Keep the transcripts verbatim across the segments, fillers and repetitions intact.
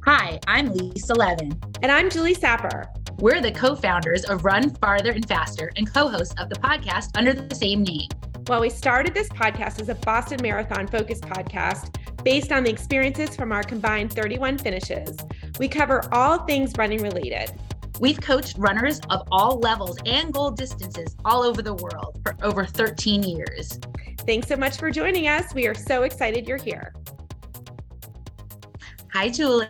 Hi, I'm Lisa Levin. And I'm Julie Sapper. We're the co-founders of Run Farther and Faster and co-hosts of the podcast under the same name. Well, we started this podcast as a Boston Marathon focused podcast based on the experiences from our combined thirty-one finishes. We cover all things running related. We've coached runners of all levels and goal distances all over the world for over thirteen years. Thanks so much for joining us. We are so excited you're here. Hi, Julie.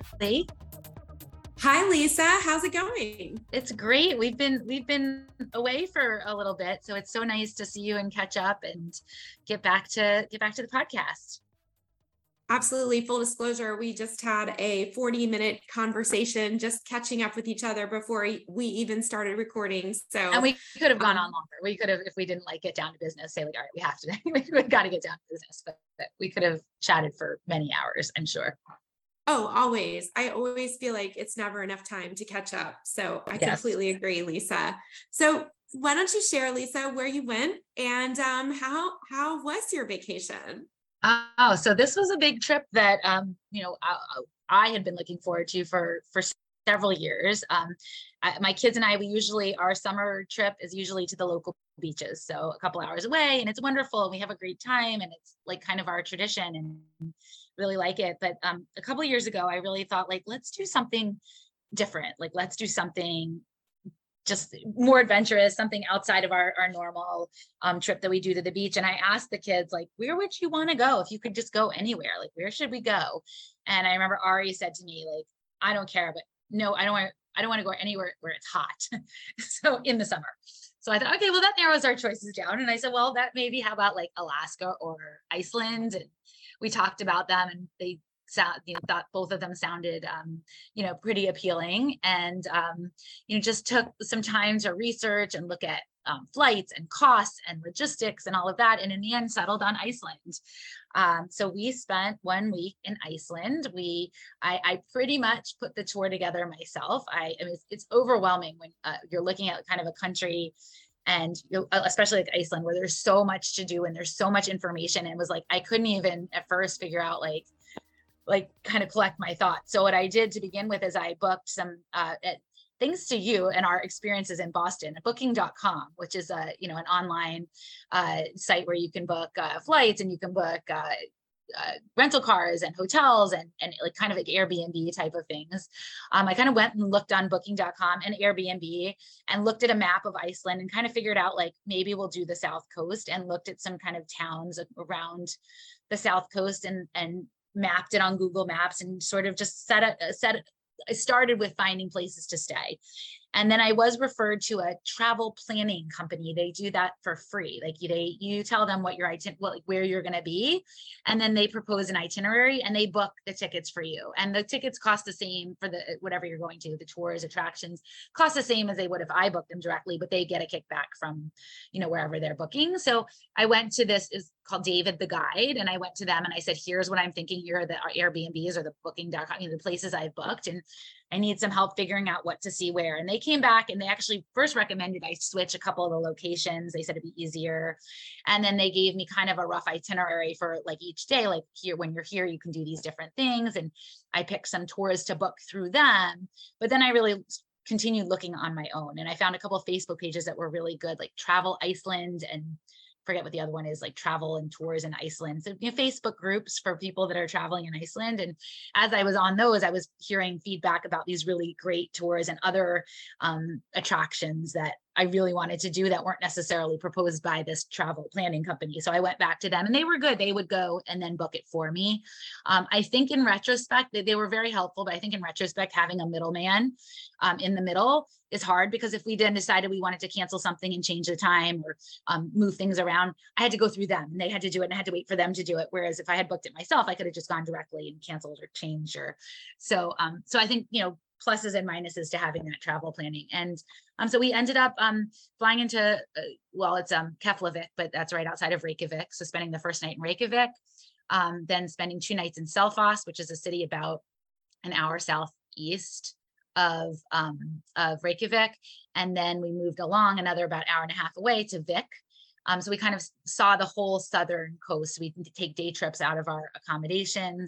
Hi, Lisa. How's it going? It's great. We've been we've been away for a little bit, so it's so nice to see you and catch up and get back to get back to the podcast. Absolutely. Full disclosure, we just had a forty minute conversation, just catching up with each other before we even started recording. So, and we could have gone um, on longer. We could have, if we didn't like get down to business, say like, all right, we have to, we got to get down to business, but, but we could have chatted for many hours, I'm sure. Oh, always. I always feel like it's never enough time to catch up. So I Yes. completely agree, Lisa. So why don't you share, Lisa, where you went and um, how how was your vacation? Oh, so this was a big trip that, um, you know, I, I had been looking forward to for, for several years. Um, I, my kids and I, we usually, our summer trip is usually to the local beaches. So a couple hours away, and it's wonderful. And we have a great time, and it's like kind of our tradition and really like it. But um, a couple of years ago, I really thought like, let's do something different. Like, let's do something just more adventurous, something outside of our, our normal um, trip that we do to the beach. And I asked the kids, like, where would you want to go? If you could just go anywhere, like, where should we go? And I remember Ari said to me, like, I don't care, but no, I don't want, I don't want to go anywhere where it's hot. So in the summer. So I thought, okay, well, that narrows our choices down. And I said, well, that maybe, how about like Alaska or Iceland? And we talked about them, and they sound, you know, thought both of them sounded, um, you know, pretty appealing. And, um, you know, just took some time to research and look at um, flights and costs and logistics and all of that. And in the end, settled on Iceland. Um, so we spent one week in Iceland. We, I, I pretty much put the tour together myself. I, I mean, it's, it's overwhelming when uh, you're looking at kind of a country, and you know, especially like Iceland, where there's so much to do and there's so much information. And it was like, I couldn't even at first figure out like, like kind of collect my thoughts. So what I did to begin with is I booked some, uh, at, thanks to you and our experiences in Boston, booking dot com, which is a, you know, an online uh, site where you can book uh, flights, and you can book uh, uh, rental cars and hotels and, and like kind of like Airbnb type of things. Um, I kind of went and looked on booking dot com and Airbnb and looked at a map of Iceland and kind of figured out like, maybe we'll do the South Coast, and looked at some kind of towns around the South Coast and, and mapped it on Google Maps, and sort of just set it, set it, I started with finding places to stay. And then I was referred to a travel planning company. They do that for free. Like they, you tell them what your itinerary, what, like where you're going to be, and then they propose an itinerary and they book the tickets for you. And the tickets cost the same for the whatever you're going to. The tours, attractions cost the same as they would if I booked them directly, but they get a kickback from, you know, wherever they're booking. So I went to this is called David the Guide, and I went to them and I said, here's what I'm thinking. Here are the Airbnbs or the booking dot com, you know, the places I've booked, and I need some help figuring out what to see where. And they came back and they actually first recommended I switch a couple of the locations. They said it'd be easier. And then they gave me kind of a rough itinerary for like each day, like here, when you're here, you can do these different things. And I picked some tours to book through them. But then I really continued looking on my own. And I found a couple of Facebook pages that were really good, like Travel Iceland, and forget what the other one is, like Travel and Tours in Iceland. So, you know, Facebook groups for people that are traveling in Iceland. And as I was on those, I was hearing feedback about these really great tours and other um, attractions that I really wanted to do that weren't necessarily proposed by this travel planning company. So I went back to them, and they were good. They would go and then book it for me. Um, I think in retrospect, they, they were very helpful, but I think in retrospect, having a middleman um, in the middle is hard, because if we then decided we wanted to cancel something and change the time or um, move things around, I had to go through them, and they had to do it, and I had to wait for them to do it. Whereas if I had booked it myself, I could have just gone directly and canceled or changed. Or so, um, so I think, you know, pluses and minuses to having that travel planning. And um, so we ended up um, flying into, uh, well, it's um, Keflavik, but that's right outside of Reykjavik. So spending the first night in Reykjavik, um, then spending two nights in Selfoss, which is a city about an hour southeast of, um, of Reykjavik. And then we moved along another about hour and a half away to Vik. Um, so we kind of saw the whole southern coast. We can take day trips out of our accommodations.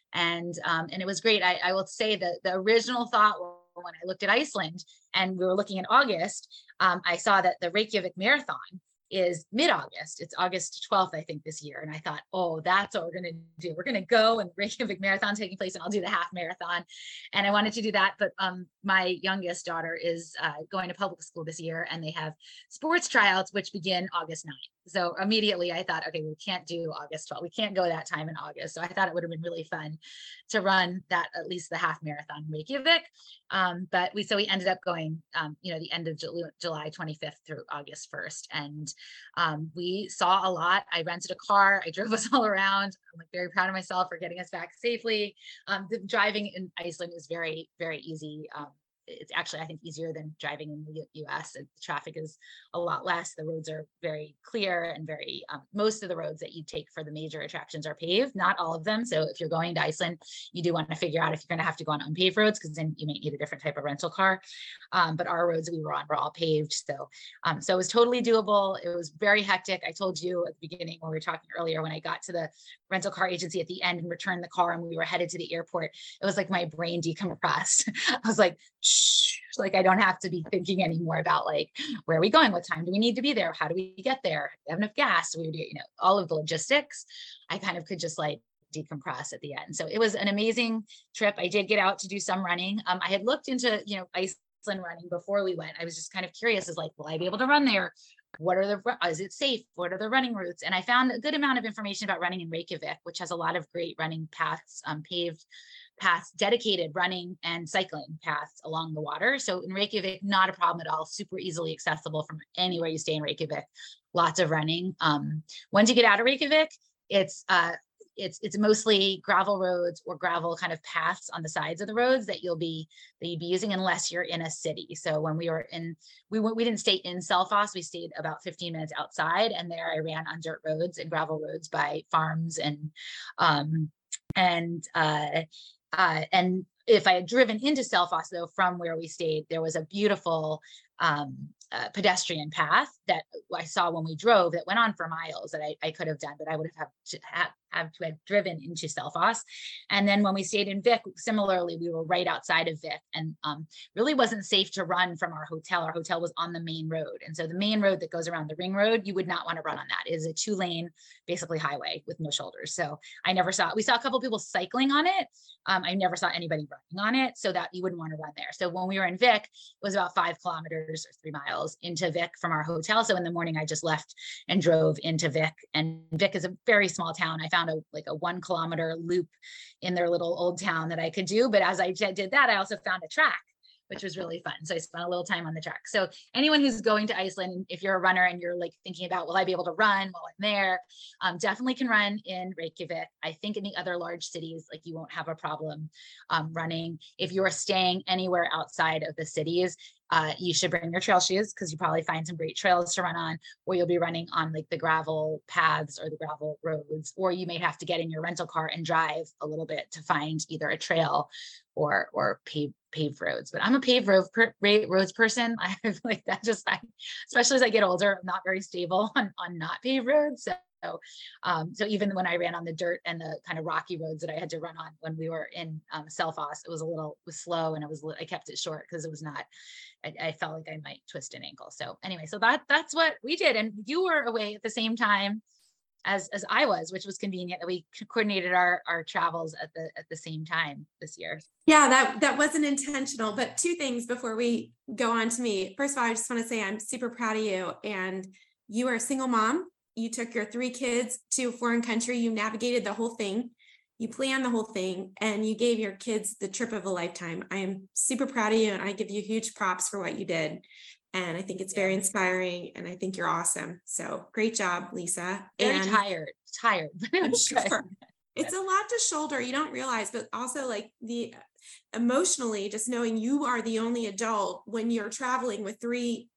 And, um, and it was great. I, I will say that the original thought when I looked at Iceland and we were looking at August, um, I saw that the Reykjavik Marathon is mid-August. It's August twelfth, I think, this year. And I thought, oh, that's what we're going to do. We're going to go, and the Reykjavik Marathon taking place, and I'll do the half marathon. And I wanted to do that. But um, my youngest daughter is uh, going to public school this year, and they have sports tryouts, which begin August ninth. So immediately I thought, okay, we can't do August twelfth. We can't go that time in August. So I thought it would have been really fun to run that, at least the half marathon in Reykjavik. Um, but we, so we ended up going, um, you know, the end of July twenty-fifth through August first. And um, we saw a lot. I rented a car. I drove us all around. I'm like very proud of myself for getting us back safely. Um, the driving in Iceland is very, very easy. Um, it's actually, I think, easier than driving in the U S. The traffic is a lot less. The roads are very clear and very, um, most of the roads that you take for the major attractions are paved, not all of them. So if you're going to Iceland, you do want to figure out if you're going to have to go on unpaved roads, because then you may need a different type of rental car. Um, but our roads we were on were all paved. So, um, so it was totally doable. It was very hectic. I told you at the beginning when we were talking earlier, when I got to the rental car agency at the end and returned the car and we were headed to the airport, it was like my brain decompressed. I was like, shh, like I don't have to be thinking anymore about like, where are we going? What time do we need to be there? How do we get there? Do we have enough gas? We do, you know, all of the logistics. I kind of could just like decompress at the end. So it was an amazing trip. I did get out to do some running. Um, I had looked into, you know, Iceland running before we went. I was just kind of curious, is like, will I be able to run there? What are the, is it safe? What are the running routes? And I found a good amount of information about running in Reykjavik, which has a lot of great running paths, um, paved paths, dedicated running and cycling paths along the water. So in Reykjavik, not a problem at all, super easily accessible from anywhere you stay in Reykjavik, lots of running. Um, once you get out of Reykjavik, it's, uh, it's, it's mostly gravel roads or gravel kind of paths on the sides of the roads that you'll be, that you'd be using unless you're in a city. So when we were in, we went, we didn't stay in Selfoss, we stayed about fifteen minutes outside, and there I ran on dirt roads and gravel roads by farms and, um, and, uh, Uh, and if I had driven into Selfoss, though, from where we stayed, there was a beautiful um, uh, pedestrian path that I saw when we drove that went on for miles that I, I could have done, but I would have to have, have to have driven into Selfoss. And then when we stayed in Vik, similarly, we were right outside of Vik, and um, really wasn't safe to run from our hotel. Our hotel was on the main road. And so the main road that goes around the ring road, you would not want to run on that. It is a two lane, basically highway with no shoulders. So I never saw, we saw a couple of people cycling on it. Um, I never saw anybody running on it, so that you wouldn't want to run there. So when we were in Vik, it was about five kilometers or three miles into Vik from our hotel. So in the morning, I just left and drove into Vik. And Vik is a very small town. I found a like a one kilometer loop in their little old town that I could do. But as I did that, I also found a track, which was really fun. So I spent a little time on the track. So anyone who's going to Iceland, if you're a runner and you're like thinking about, will I be able to run while I'm there? Um, definitely can run in Reykjavik. I think in the other large cities, like you won't have a problem um, running. If you're staying anywhere outside of the cities, uh, you should bring your trail shoes, because you probably find some great trails to run on, or you'll be running on like the gravel paths or the gravel roads, or you may have to get in your rental car and drive a little bit to find either a trail or or paved paved roads. But I'm a paved road per, roads person. I like that. Just I, especially as I get older, I'm not very stable on on not paved roads. So. So, um, so even when I ran on the dirt and the kind of rocky roads that I had to run on when we were in um, Selfoss, it was a little it was slow, and it was I kept it short because it was not. I, I felt like I might twist an ankle. So anyway, so that that's what we did, and you were away at the same time as as I was, which was convenient that we coordinated our our travels at the at the same time this year. Yeah, that that wasn't intentional. But two things before we go on to me. First of all, I just want to say I'm super proud of you, and you are a single mom. You took your three kids to a foreign country. You navigated the whole thing. You planned the whole thing, and you gave your kids the trip of a lifetime. I am super proud of you, and I give you huge props for what you did. And I think it's very inspiring, and I think you're awesome. So great job, Lisa. Very and tired, tired. I'm sure. It's a lot to shoulder. You don't realize, but also like the emotionally, just knowing you are the only adult when you're traveling with three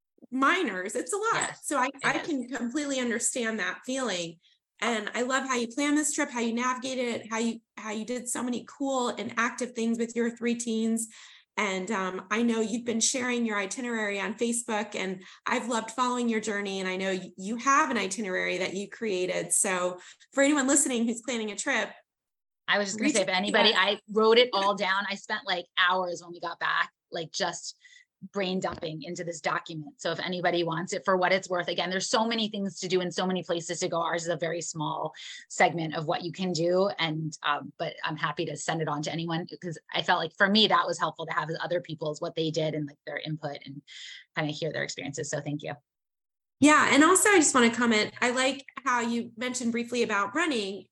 minors, it's a lot. Yes, so I, I can completely understand that feeling. And I love how you planned this trip, how you navigated it, how you how you did so many cool and active things with your three teens. And um, I know you've been sharing your itinerary on Facebook, and I've loved following your journey. And I know you have an itinerary that you created. So for anyone listening who's planning a trip, I was just gonna Reach say, if out to anybody, us. I wrote it all down. I spent like hours when we got back, like just brain dumping into this document. So if anybody wants it for what it's worth, again, there's so many things to do and so many places to go. Ours is a very small segment of what you can do. And, um, but I'm happy to send it on to anyone because I felt like for me, that was helpful to have other people's, what they did and like their input and kind of hear their experiences. So thank you. Yeah. And also I just want to comment, I like how you mentioned briefly about running.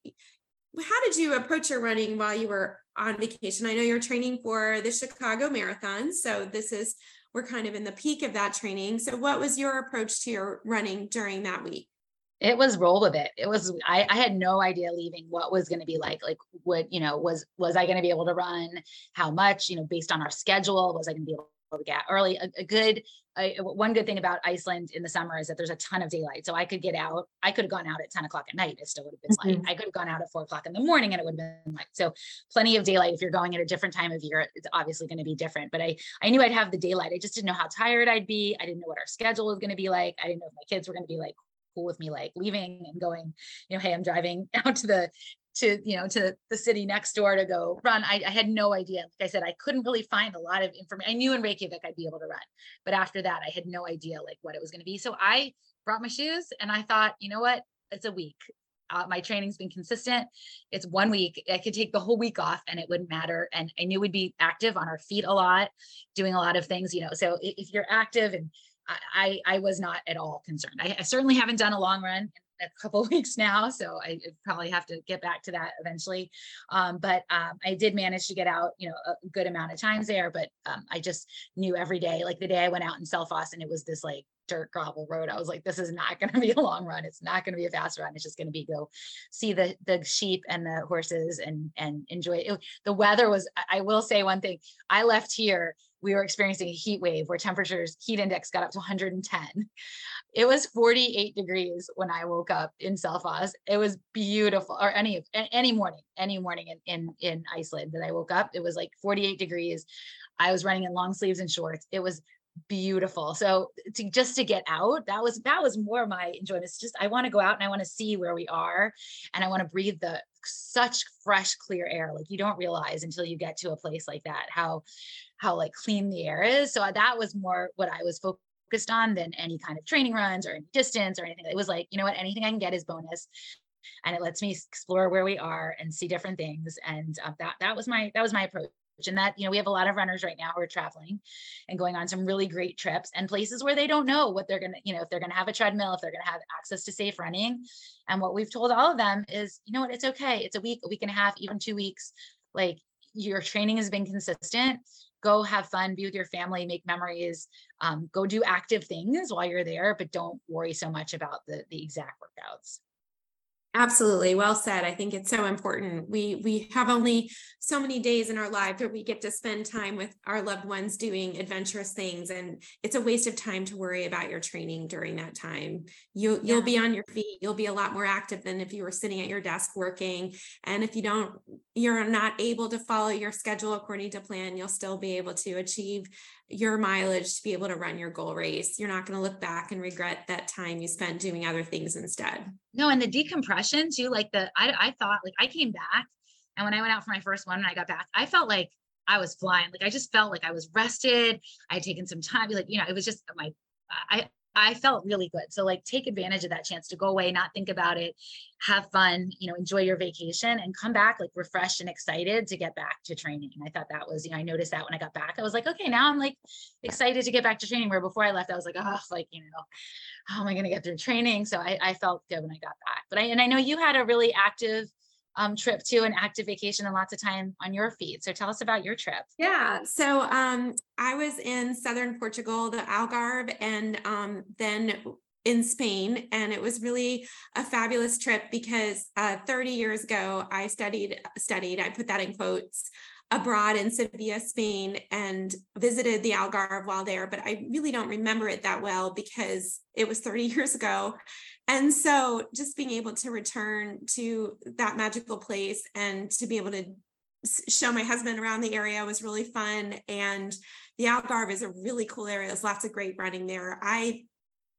How did you approach your running while you were on vacation? I know you're training for the Chicago Marathon. So this is, we're kind of in the peak of that training. So what was your approach to your running during that week? It was roll with it. It was, I, I had no idea leaving what was going to be like, like what, you know, was, was I going to be able to run? How much, you know, based on our schedule, was I going to be able to get early? A, a good, a, one good thing about Iceland in the summer is that there's a ton of daylight. So I could get out, I could have gone out at ten o'clock at night. It still would have been Mhm. light. I could have gone out at four o'clock in the morning and it would have been light. So plenty of daylight. If you're going at a different time of year, it's obviously going to be different, but I, I knew I'd have the daylight. I just didn't know how tired I'd be. I didn't know what our schedule was going to be like. I didn't know if my kids were going to be like, cool with me like leaving and going, you know, hey, I'm driving out to the, to, you know, to the city next door to go run. I, I had no idea. Like I said, I couldn't really find a lot of information. I knew in Reykjavik I'd be able to run, but after that, I had no idea like what it was going to be. So I brought my shoes and I thought, you know what, it's a week. Uh, my training's been consistent. It's one week. I could take the whole week off and it wouldn't matter. And I knew we'd be active on our feet a lot, doing a lot of things, you know, so if, if you're active and I, I was not at all concerned. I, I certainly haven't done a long run in a couple of weeks now, so I probably have to get back to that eventually. Um, but um, I did manage to get out, you know, a good amount of times there. But um, I just knew every day, like the day I went out in Selfoss and it was this like dirt gravel road. I was like, this is not going to be a long run. It's not going to be a fast run. It's just going to be go see the the sheep and the horses and and enjoy it. It- The weather was. I will say one thing. I left here. We were experiencing a heat wave where temperatures, heat index got up to one hundred ten. It was forty-eight degrees when I woke up in Selfoss. It was beautiful. Or any any morning, any morning in, in in Iceland that I woke up, it was like forty-eight degrees. I was running in long sleeves and shorts. It was beautiful. So to just to get out, that was that was more my enjoyment. It's just I want to go out and I want to see where we are, and I want to breathe the such fresh, clear air. Like you don't realize until you get to a place like that how how like clean the air is. So that was more what I was focused on than any kind of training runs or any distance or anything. It was like, you know what, anything I can get is bonus. And it lets me explore where we are and see different things. And uh, that, that was my, that was my approach. And that, you know, we have a lot of runners right now who are traveling and going on some really great trips and places where they don't know what they're going to, you know, if they're going to have a treadmill, if they're going to have access to safe running. And what we've told all of them is, you know what, it's okay. It's a week, a week and a half, even two weeks. Like your training has been consistent. Go have fun, be with your family, make memories, um, go do active things while you're there, but don't worry so much about the, the exact workouts. Absolutely. Well said. I think it's so important. We we have only so many days in our life where we get to spend time with our loved ones doing adventurous things. And it's a waste of time to worry about your training during that time. You you'll Yeah. be on your feet. You'll be a lot more active than if you were sitting at your desk working. And if you don't, you're not able to follow your schedule according to plan, you'll still be able to achieve your mileage to be able to run your goal race. You're not going to look back and regret that time you spent doing other things instead. No, and the decompression too, like the, I, I thought like I came back and when I went out for my first one, when I got back, I felt like I was flying. Like I just felt like I was rested. I had taken some time, like, you know, it was just my, I, I felt really good. So like take advantage of that chance to go away, not think about it, have fun, you know, enjoy your vacation and come back like refreshed and excited to get back to training. And I thought that was, you know, I noticed that when I got back, I was like, okay, now I'm like excited to get back to training, where before I left, I was like, oh, like, you know, how am I going to get through training? So I, I felt good when I got back. But I, and I know you had a really active um, trip too, an active vacation and lots of time on your feet. So tell us about your trip. Yeah. So um, I was in southern Portugal, the Algarve, and um, then in Spain. And it was really a fabulous trip because uh, thirty years ago, I studied, studied, I put that in quotes, abroad in Sevilla, Spain, and visited the Algarve while there, but I really don't remember it that well because it was thirty years ago. And so just being able to return to that magical place and to be able to show my husband around the area was really fun. And the Algarve is a really cool area. There's lots of great running there. I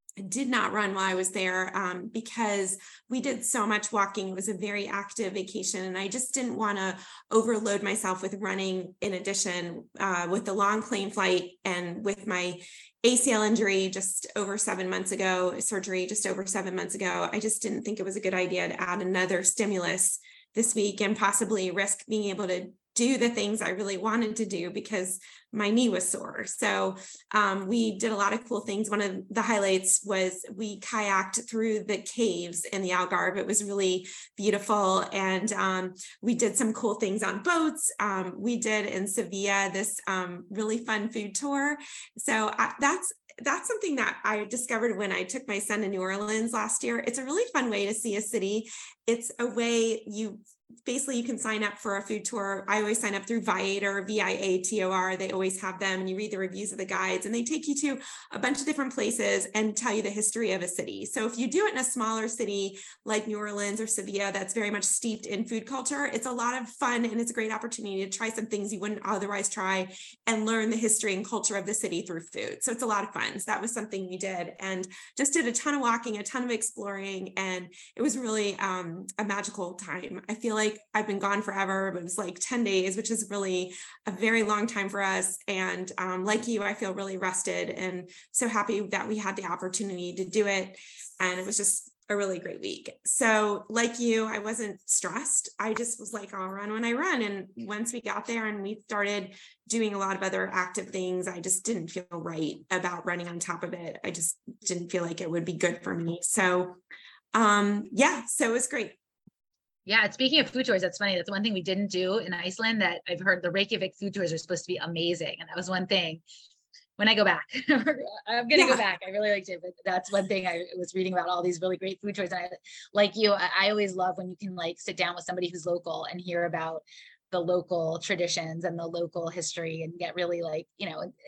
I did not run while I was there um, because we did so much walking. It was a very active vacation, and I just didn't want to overload myself with running in addition uh, with the long plane flight and with my A C L injury just over seven months ago, surgery just over seven months ago. I just didn't think it was a good idea to add another stimulus this week and possibly risk being able to do the things I really wanted to do because my knee was sore. So um, we did a lot of cool things. One of the highlights was we kayaked through the caves in the Algarve. It was really beautiful. And um, we did some cool things on boats. Um, we did in Sevilla this um, really fun food tour. So I, that's that's something that I discovered when I took my son to New Orleans last year. It's a really fun way to see a city. It's a way you basically you can sign up for a food tour. I always sign up through Viator, V I A T O R. They always have them, and you read the reviews of the guides, and they take you to a bunch of different places and tell you the history of a city. So if you do it in a smaller city like New Orleans or Sevilla, that's very much steeped in food culture, it's a lot of fun, and it's a great opportunity to try some things you wouldn't otherwise try and learn the history and culture of the city through food. So it's a lot of fun. So that was something we did, and just did a ton of walking, a ton of exploring, and it was really um, a magical time. I feel like like I've been gone forever, but it was like ten days, which is really a very long time for us. And um, like you, I feel really rested and so happy that we had the opportunity to do it. And it was just a really great week. So like you, I wasn't stressed. I just was like, I'll run when I run. And once we got there and we started doing a lot of other active things, I just didn't feel right about running on top of it. I just didn't feel like it would be good for me. So um, yeah, so it was great. Yeah, speaking of food tours, that's funny. That's one thing we didn't do in Iceland that I've heard the Reykjavik food tours are supposed to be amazing. And that was one thing when I go back, I'm going to yeah. go back. I really liked it, but that's one thing I was reading about all these really great food tours. And I, like you, I, I always love when you can like sit down with somebody who's local and hear about the local traditions and the local history and get really like, you know, I, I,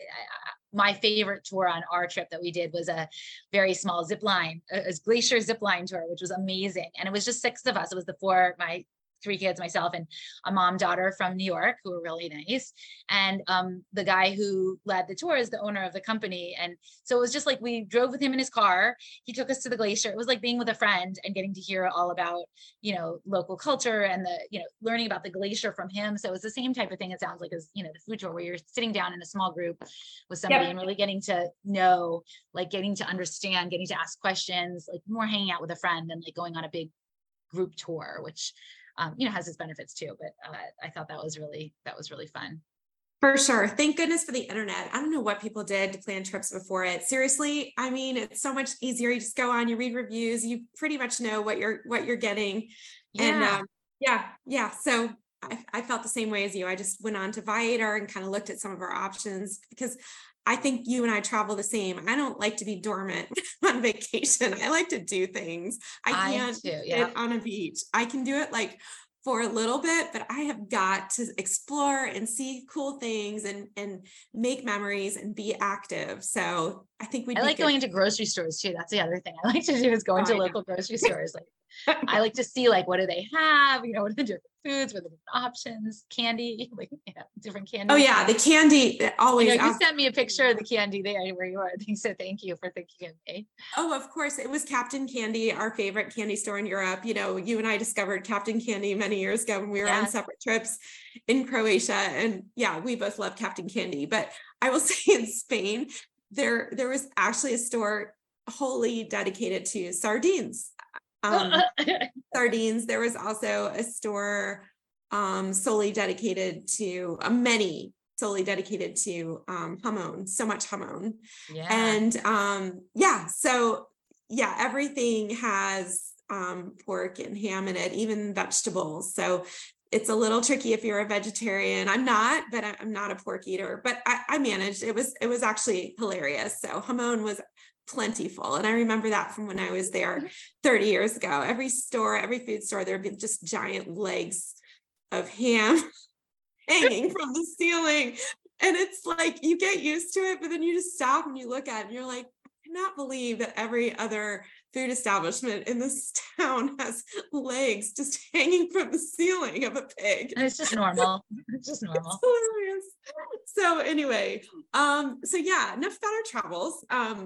my favorite tour on our trip that we did was a very small zip line, a, a glacier zip line tour, which was amazing. And it was just six of us. It was the four, my three kids, myself, and a mom, daughter from New York, who were really nice. And um, the guy who led the tour is the owner of the company. And so it was just like, we drove with him in his car. He took us to the glacier. It was like being with a friend and getting to hear all about, you know, local culture and the, you know, learning about the glacier from him. So it was the same type of thing, it sounds like, as, you know, the food tour where you're sitting down in a small group with somebody yep. and really getting to know, like getting to understand, getting to ask questions, like more hanging out with a friend than like going on a big group tour, which Um, you know, has its benefits too, but uh, I thought that was really, that was really fun. For sure. Thank goodness for the internet. I don't know what people did to plan trips before it. Seriously, I mean, it's so much easier. You just go on, you read reviews, you pretty much know what you're, what you're getting. Yeah. And um, yeah, yeah. So I, I felt the same way as you. I just went on to Viator and kind of looked at some of our options because I think you and I travel the same. I don't like to be dormant on vacation. I like to do things. I can't I too, yeah. sit on a beach. I can do it like for a little bit, but I have got to explore and see cool things and, and make memories and be active. So I think we I like going into grocery stores too. That's the other thing I like to do is go into oh, local grocery stores. Like I like to see like, what do they have? You know, what are the different foods? What are the different options? Candy, like yeah, different candy. Oh yeah, the candy always. You know, you sent me a picture of the candy there where you are. So thank you for thinking of me. Oh, of course. It was Captain Candy, our favorite candy store in Europe. You know, you and I discovered Captain Candy many years ago when we were yeah. on separate trips in Croatia. And yeah, we both love Captain Candy. But I will say in Spain, there, there was actually a store wholly dedicated to sardines. Um, sardines. There was also a store um, solely dedicated to uh, many solely dedicated to um, jamón, so much jamón. Yeah. And um, yeah, so yeah, everything has um, pork and ham in it, even vegetables. So it's a little tricky if you're a vegetarian. I'm not, but I'm not a pork eater, but I, I managed. It was, it was actually hilarious. So jamón was plentiful. And I remember that from when I was there thirty years ago. Every store, every food store, there'd be just giant legs of ham hanging from the ceiling. And it's like, you get used to it, but then you just stop and you look at it and you're like, I cannot believe that every other food establishment in this town has legs just hanging from the ceiling of a pig. And it's just normal. It's just normal. It's hilarious. So anyway, um, so yeah, enough about our travels. Um,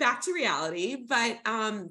back to reality. But um,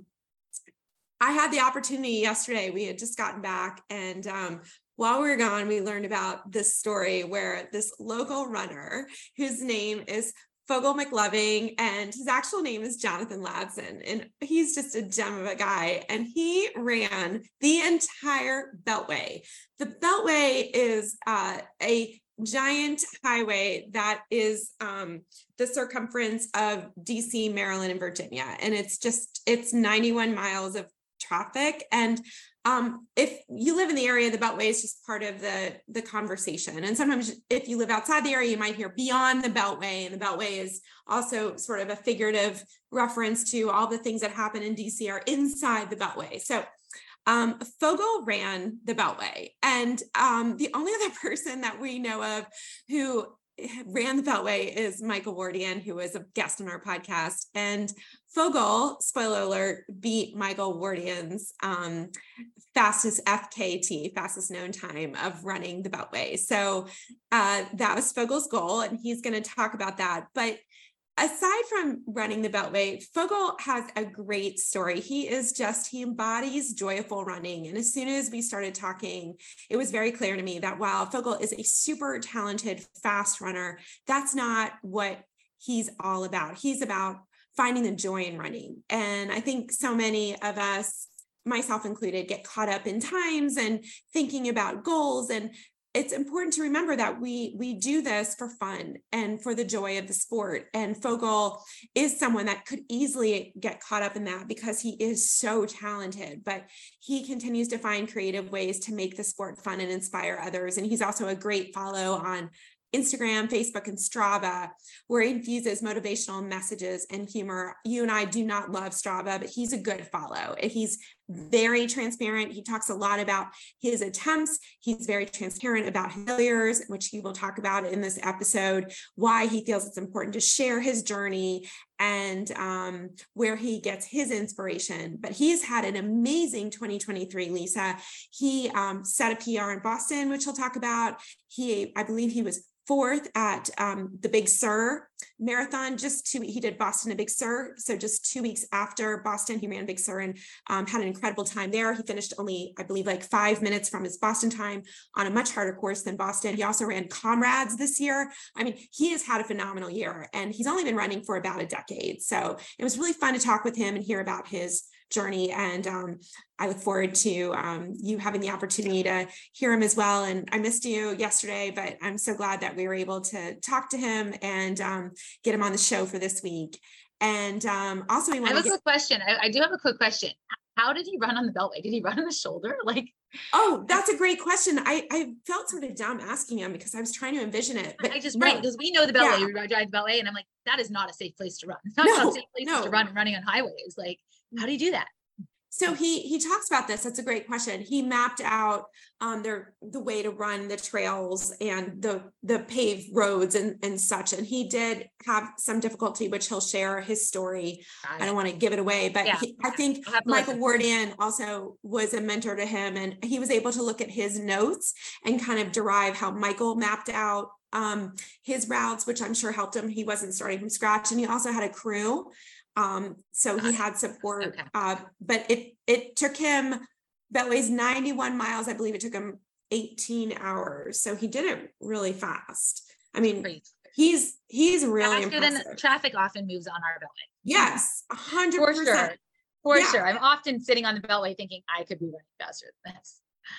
I had the opportunity yesterday. We had just gotten back, and um, while we were gone, we learned about this story where this local runner, whose name is Fogel McLoving, and his actual name is Jonathan Ladson, and he's just a gem of a guy, and he ran the entire Beltway. The Beltway is uh, a giant highway that is um, the circumference of D C, Maryland, and Virginia, and it's just, it's ninety-one miles of traffic. And Um, if you live in the area, the Beltway is just part of the, the conversation. And sometimes if you live outside the area, you might hear beyond the Beltway, and the Beltway is also sort of a figurative reference to all the things that happen in D C are inside the Beltway. So um, Fogel ran the Beltway, and um, the only other person that we know of who ran the Beltway is Michael Wardian, who was a guest on our podcast. And Fogel, spoiler alert, beat Michael Wardian's um, fastest F K T, fastest known time of running the Beltway. So uh, that was Fogel's goal, and he's going to talk about that. But aside from running the Beltway, Fogel has a great story. He is just, he embodies joyful running. And as soon as we started talking, it was very clear to me that while Fogel is a super talented, fast runner, that's not what he's all about. He's about finding the joy in running. And I think so many of us, myself included, get caught up in times and thinking about goals. And it's important to remember that we we do this for fun and for the joy of the sport. And Fogel is someone that could easily get caught up in that because he is so talented, but he continues to find creative ways to make the sport fun and inspire others. And he's also a great follow on Instagram, Facebook, and Strava, where he infuses motivational messages and humor. You and I do not love Strava, but he's a good follow. He's very transparent. He talks a lot about his attempts. He's very transparent about his failures, which he will talk about in this episode, why he feels it's important to share his journey and um, where he gets his inspiration. But he's had an amazing twenty twenty-three, Lisa. He um, set a P R in Boston, which he'll talk about. He, I believe he was fourth at um, the Big Sur marathon. Just two, he did Boston to Big Sur. So just two weeks after Boston, he ran Big Sur and um, had an incredible time there. He finished only, I believe, like five minutes from his Boston time on a much harder course than Boston. He also ran Comrades this year. I mean, he has had a phenomenal year, and he's only been running for about a decade. So it was really fun to talk with him and hear about his journey. And um, I look forward to um, you having the opportunity to hear him as well. And I missed you yesterday, but I'm so glad that we were able to talk to him and um, get him on the show for this week. And um, also, we want I have to a get- quick question. I, I do have a quick question. How did he run on the Beltway? Did he run on the shoulder? Like, oh, that's a great question. I, I felt sort of dumb asking him because I was trying to envision it. But I just no. right because we know the Beltway. Yeah. We drive the Beltway, and I'm like, that is not a safe place to run. It's not No, a safe place no. to run running on highways. Like, how do you do that? So he he talks about this. That's a great question. He mapped out um, their the way to run the trails and the the paved roads and and such. And he did have some difficulty, which he'll share his story. I don't want to give it away, but Yeah. he, I think Michael Wardian also was a mentor to him, and he was able to look at his notes and kind of derive how Michael mapped out um, his routes, which I'm sure helped him. He wasn't starting from scratch, and he also had a crew. Um, so he had support, Okay. uh, but it, it took him, Beltway's ninety-one miles. I believe it took him eighteen hours. So he did it really fast. I mean, Great. he's, he's really Faster impressive. than traffic often moves on our Beltway. Yes, a hundred For sure. percent. For Yeah. sure. I'm often sitting on the Beltway thinking I could be running faster than this.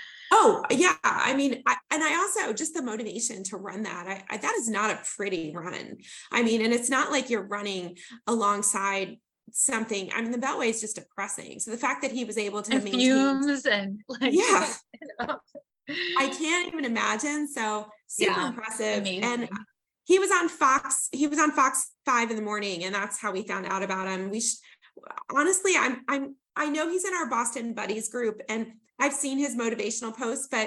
Oh yeah. I mean, I, and I also, just the motivation to run that, I, I, that is not a pretty run. I mean, and it's not like you're running alongside something. I mean, the Beltway is just depressing. So the fact that he was able to And maintain, fumes and like, yeah, you know. I can't even imagine. So super Yeah, impressive. amazing. And he was on Fox, he was on Fox five in the morning, and that's how we found out about him. We sh- honestly, I'm, I'm, I know he's in our Boston Buddies group, and I've seen his motivational posts, but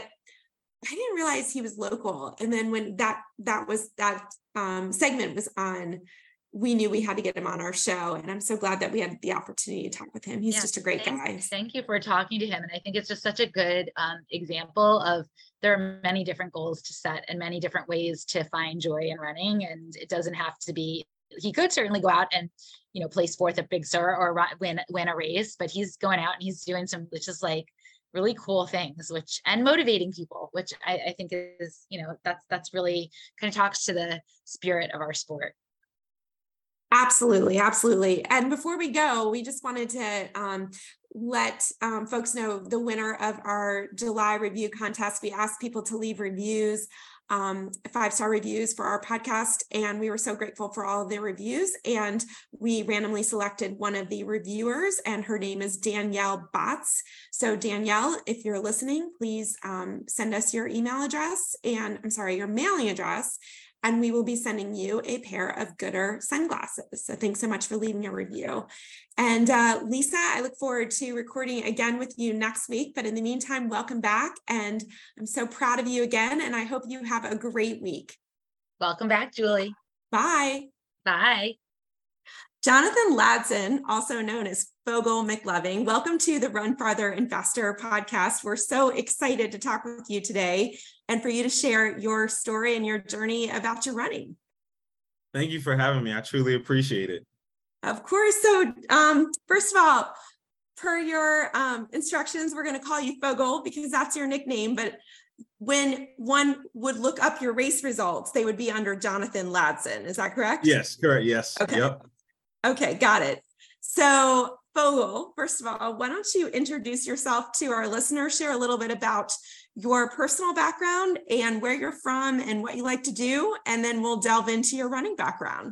I didn't realize he was local. And then when that, that was, that um, segment was on, we knew we had to get him on our show. And I'm so glad that we had the opportunity to talk with him. He's Yeah, just a great thank, guy. Thank you for talking to him. And I think it's just such a good um, example of there are many different goals to set and many different ways to find joy in running. And it doesn't have to be he could certainly go out and, you know, place fourth at Big Sur or ri- win win a race, but he's going out and he's doing some just like really cool things, which and motivating people, which I, I think is, you know, that's that's really kind of talks to the spirit of our sport. Absolutely, absolutely. And before we go, we just wanted to um, let um, folks know the winner of our July review contest. We asked people to leave reviews, um, five-star reviews for our podcast, and we were so grateful for all of their reviews. And we randomly selected one of the reviewers, and her name is Danielle Batts. So Danielle, if you're listening, please um, send us your email address and I'm sorry, your mailing address, and we will be sending you a pair of Goodr sunglasses. So thanks so much for leaving a review. And uh, Lisa, I look forward to recording again with you next week. But in the meantime, welcome back. And I'm so proud of you again. And I hope you have a great week. Welcome back, Julie. Bye. Bye. Jonathan Ladson, also known as Fogle McLoving, welcome to the Run Farther Investor podcast. We're so excited to talk with you today and for you to share your story and your journey about your running. Thank you for having me. I truly appreciate it. Of course. So um, first of all, per your um, instructions, we're going to call you Fogle because that's your nickname. But when one would look up your race results, they would be under Jonathan Ladson. Is that correct? Yes, correct. Yes. Okay. Yep. Okay, got it. So Fogle, first of all, why don't you introduce yourself to our listeners, share a little bit about your personal background and where you're from and what you like to do, and then we'll delve into your running background.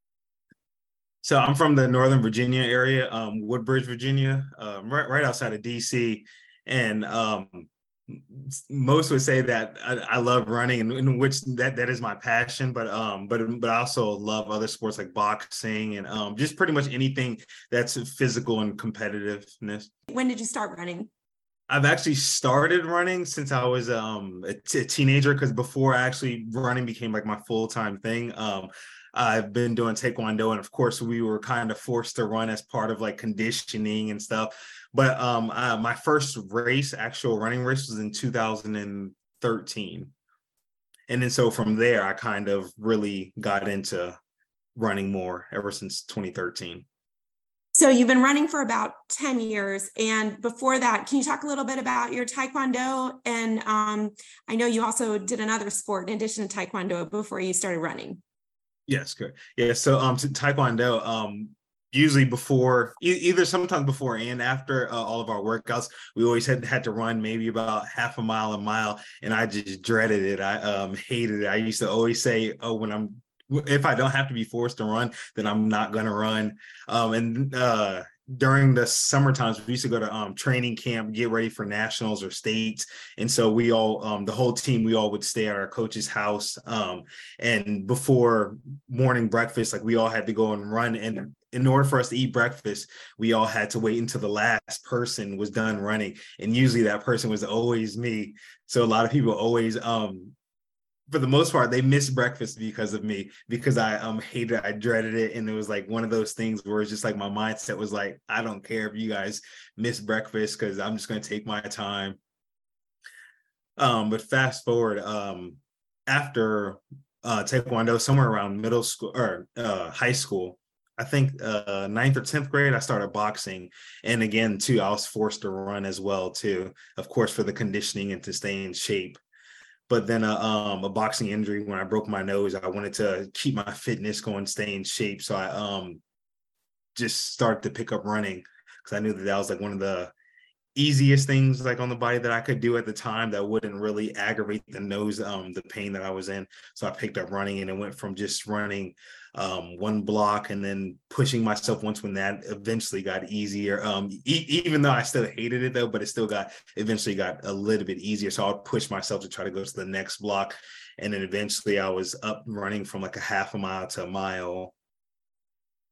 So I'm from the Northern Virginia area, um, Woodbridge, Virginia, um, right, right outside of D C. And um, most would say that I, I love running, and in which that that is my passion. But um, but but I also love other sports like boxing and um, just pretty much anything that's physical and competitiveness. When did you start running? I've actually started running since I was um, a, t- a teenager, because before actually running became like my full-time thing. Um, I've been doing Taekwondo, and of course we were kind of forced to run as part of like conditioning and stuff. But um, uh, my first race, actual running race, was in two thousand thirteen. And then so from there, I kind of really got into running more ever since twenty thirteen. So you've been running for about ten years. And before that, can you talk a little bit about your Taekwondo? And um, I know you also did another sport in addition to Taekwondo before you started running. Yes, good. Yeah, so um, to Taekwondo, um, usually before, e- either sometimes before and after uh, all of our workouts, we always had, had to run maybe about half a mile, a mile, and I just dreaded it. I um, hated it. I used to always say, oh, when I'm, if I don't have to be forced to run, then I'm not going to run. Um, and uh, during the summer times, we used to go to um, training camp, get ready for nationals or states. And so we all, um, the whole team, we all would stay at our coach's house. Um, and before morning breakfast, like we all had to go and run. And in order for us to eat breakfast, we all had to wait until the last person was done running. And usually that person was always me. So a lot of people always, um, for the most part, they missed breakfast because of me, because I um hated it, I dreaded it. And it was like one of those things where it's just like my mindset was like, I don't care if you guys miss breakfast, because I'm just going to take my time. Um, but fast forward, um, after uh, Taekwondo, somewhere around middle school or uh, high school, I think uh, ninth or tenth grade, I started boxing. And again, too, I was forced to run as well, too, of course, for the conditioning and to stay in shape. But then a, um, a boxing injury, when I broke my nose, I wanted to keep my fitness going, stay in shape. So I um, just started to pick up running, because I knew that that was like one of the easiest things like on the body that I could do at the time that wouldn't really aggravate the nose, um, the pain that I was in. So I picked up running, and it went from just running um, one block and then pushing myself once, when that eventually got easier. Um, e- even though I still hated it though, but it still got, eventually got a little bit easier. So I'll push myself to try to go to the next block. And then eventually I was up running from like a half a mile to a mile.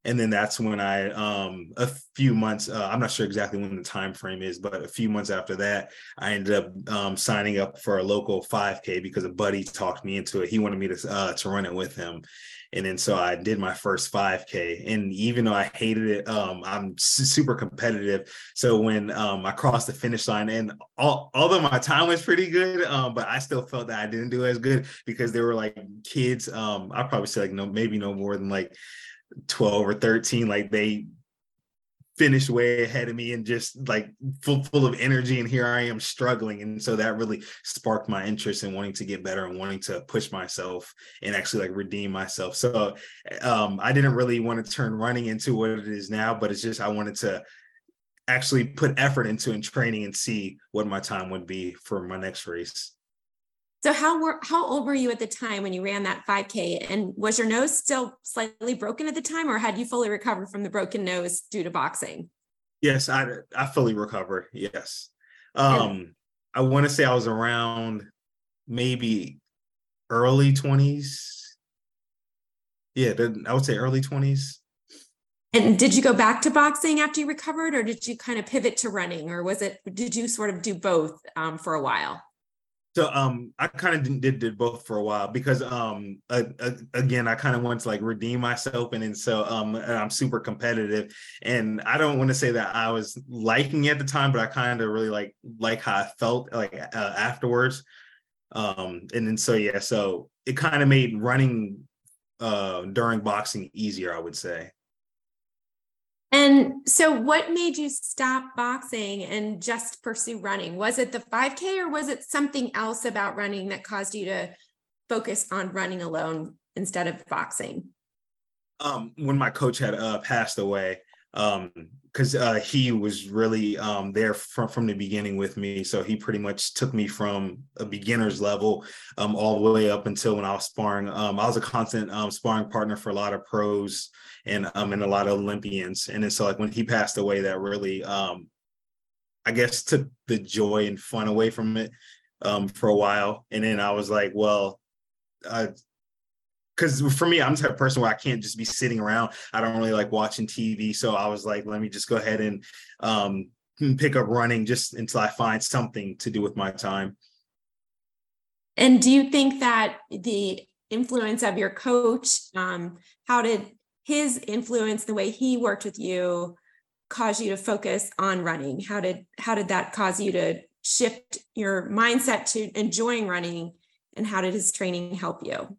And then that's when I, um, a few months, uh, I'm not sure exactly when the time frame is, but a few months after that, I ended up um, signing up for a local five K because a buddy talked me into it. He wanted me to uh, to run it with him. And then so I did my first five K. And even though I hated it, um, I'm su- super competitive. So when um, I crossed the finish line, and all, although my time was pretty good, um, but I still felt that I didn't do as good because there were like kids, um, I probably say like no, maybe no more than like twelve or thirteen, like they finished way ahead of me and just like full full of energy, and here I am struggling. And so that really sparked my interest in wanting to get better and wanting to push myself and actually like redeem myself. So um I didn't really want to turn running into what it is now, but it's just I wanted to actually put effort into in training and see what my time would be for my next race. So how were how old were you at the time when you ran that five K? And was your nose still slightly broken at the time, or had you fully recovered from the broken nose due to boxing? Yes, I I fully recovered. Yes. And, Um, I want to say I was around maybe early twenties. Yeah, the- I would say early twenties. and did you go back to boxing after you recovered, or did you kind of pivot to running, or was it, did you sort of do both um, for a while? So um, I kind of did did both for a while because um, uh, uh, again, I kind of wanted to like redeem myself, and then so um, and I'm super competitive, and I don't want to say that I was liking it at the time, but I kind of really like like how I felt like uh, afterwards. Um, and then so yeah, so it kind of made running uh during boxing easier, I would say. And so what made you stop boxing and just pursue running? Was it the five K, or was it something else about running that caused you to focus on running alone instead of boxing? Um, when my coach had uh passed away, um, because uh he was really um there from from the beginning with me. So he pretty much took me from a beginner's level um all the way up until when I was sparring. Um, I was a constant um sparring partner for a lot of pros and um and a lot of Olympians. And then so like when he passed away, that really um I guess took the joy and fun away from it um for a while. And then I was like, well, uh because for me, I'm the type of person where I can't just be sitting around. I don't really like watching T V. So I was like, let me just go ahead and um, pick up running just until I find something to do with my time. And do you think that the influence of your coach, um, how did his influence, the way he worked with you, cause you to focus on running? How did how did that cause you to shift your mindset to enjoying running? And how did his training help you?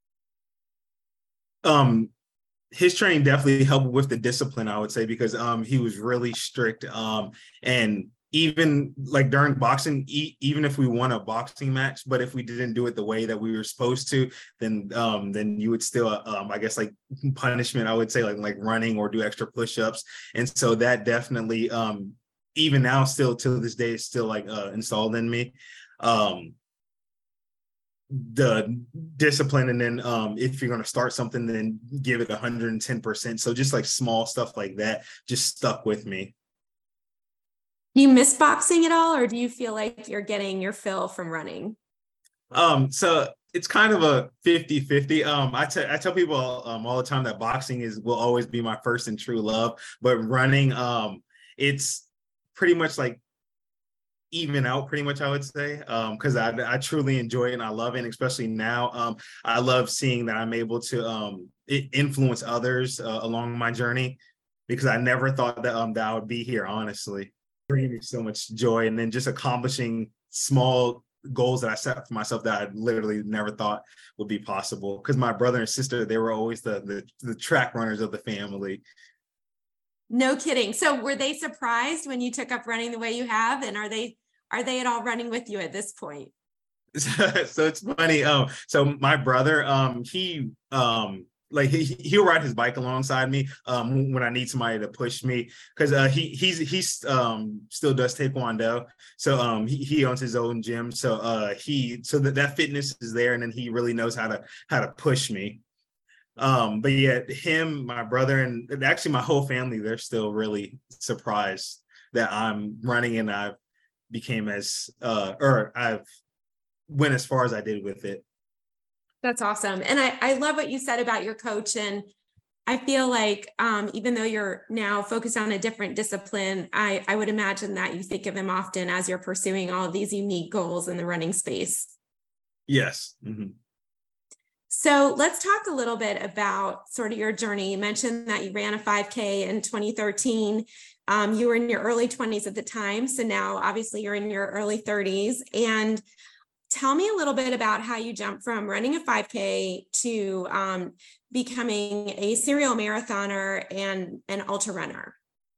Um, his training definitely helped with the discipline, I would say, because um, he was really strict. Um, and even like during boxing, e- even if we won a boxing match, but if we didn't do it the way that we were supposed to, then um, then you would still, um, I guess, like punishment, I would say, like like running or do extra push-ups. And so that definitely, um, even now, still to this day, is still like uh, installed in me. Um, the discipline, and then um if you're going to start something, then give it one hundred ten percent. So just like small stuff like that just stuck with me. Do you miss boxing at all, or do you feel like you're getting your fill from running? Um so it's kind of a fifty fifty. um I, t- I tell people um all the time that boxing is will always be my first and true love, but running, um it's pretty much like even out pretty much, I would say, um because I, I truly enjoy it and I love it. And especially now, um I love seeing that I'm able to um influence others uh, along my journey, because I never thought that um that I would be here, honestly. Bringing me so much joy, and then just accomplishing small goals that I set for myself that I literally never thought would be possible, because my brother and sister, they were always the, the the track runners of the family. No kidding. So were they surprised when you took up running the way you have? And are they are they at all running with you at this point? So it's funny. Um, so my brother, um, he um like he he'll ride his bike alongside me um when I need somebody to push me, because uh he he's he's um still does taekwondo. So um he, he owns his own gym. So uh he so that, that fitness is there, and then he really knows how to how to push me. Um, but yeah, him, my brother, and actually my whole family, they're still really surprised that I'm running, and I've became as uh or I've went as far as I did with it. That's awesome. And I, I love what you said about your coach and I feel like um, even though you're now focused on a different discipline, I, I would imagine that you think of them often as you're pursuing all of these unique goals in the running space. Yes. Mm-hmm. So let's talk a little bit about sort of your journey. You mentioned that you ran a five K in twenty thirteen. Um, you were in your early twenties at the time. So now obviously you're in your early thirties. And tell me a little bit about how you jumped from running a five K to um, becoming a serial marathoner and an ultra runner.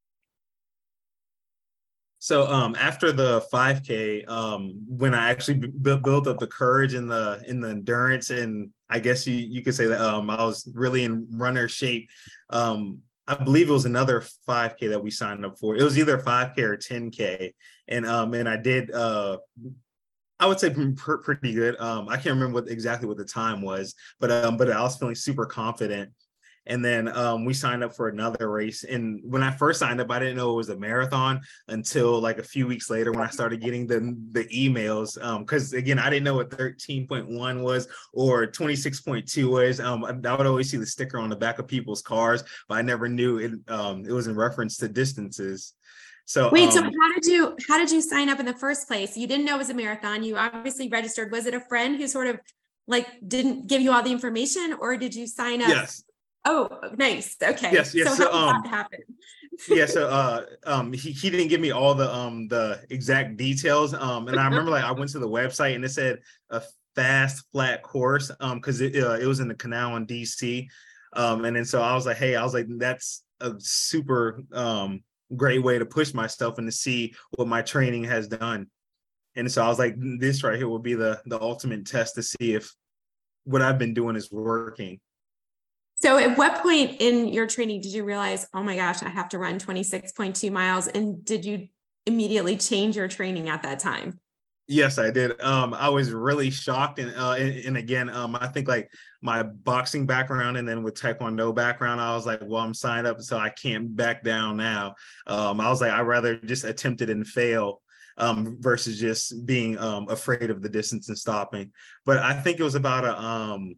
So um, after the five K, um, when I actually b- built up the courage and the in the endurance, and I guess you you could say that um, I was really in runner shape. Um, I believe it was another five K that we signed up for. It was either five K or ten K, and um, and I did. Uh, I would say pr- pretty good. Um, I can't remember what exactly what the time was, but um, but I was feeling super confident. And then um, we signed up for another race. And when I first signed up, I didn't know it was a marathon until like a few weeks later when I started getting the, the emails. Because um, again, I didn't know what thirteen point one was or twenty-six point two was. Um, I, I would always see the sticker on the back of people's cars, but I never knew it. Um, it was in reference to distances. So wait, so um, how did you how did you sign up in the first place? You didn't know it was a marathon. You obviously registered. Was it a friend who sort of like didn't give you all the information, or did you sign up? Yes. Oh, nice. Okay. Yes, yes. So, So, how um, did that happen? yeah, so uh um he, he didn't give me all the um the exact details. Um and I remember like I went to the website and it said a fast flat course um because it uh, it was in the canal in D C. Um and then so I was like, hey, I was like, that's a super um great way to push myself and to see what my training has done. And so I was like, this right here will be the the ultimate test to see if what I've been doing is working. So at what point in your training did you realize, oh my gosh, I have to run twenty-six point two miles? And did you immediately change your training at that time? Yes, I did. Um, I was really shocked. And, uh, and, and again, um, I think like my boxing background and then with Taekwondo background, I was like, well, I'm signed up, so I can't back down now. Um, I was like, I'd rather just attempt it and fail um, versus just being um, afraid of the distance and stopping. But I think it was about a, um,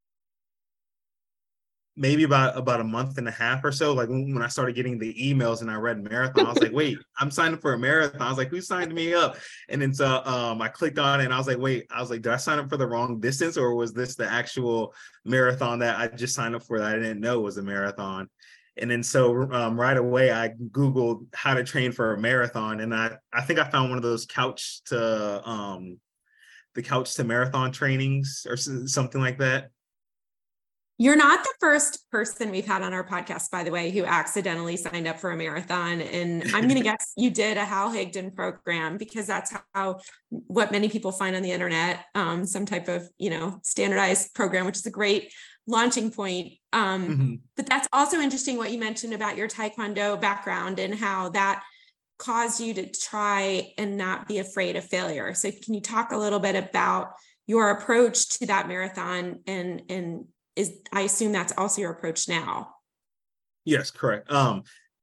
maybe about about a month and a half or so, like when, when I started getting the emails and I read marathon, I was like, wait, I'm signing up for a marathon. I was like, who signed me up? And then so um, I clicked on it and I was like, wait, I was like, did I sign up for the wrong distance, or was this the actual marathon that I just signed up for that I didn't know was a marathon? And then so um, right away, I Googled how to train for a marathon. And I, I think I found one of those couch to um, the couch to marathon trainings or something like that. You're not the first person we've had on our podcast, by the way, who accidentally signed up for a marathon. And I'm going to guess you did a Hal Higdon program, because that's how what many people find on the internet, um, some type of, you know, standardized program, which is a great launching point. Um, mm-hmm. But that's also interesting what you mentioned about your Taekwondo background and how that caused you to try and not be afraid of failure. So can you talk a little bit about your approach to that marathon, and, and is, I assume that's also your approach now? Yes, correct. Um,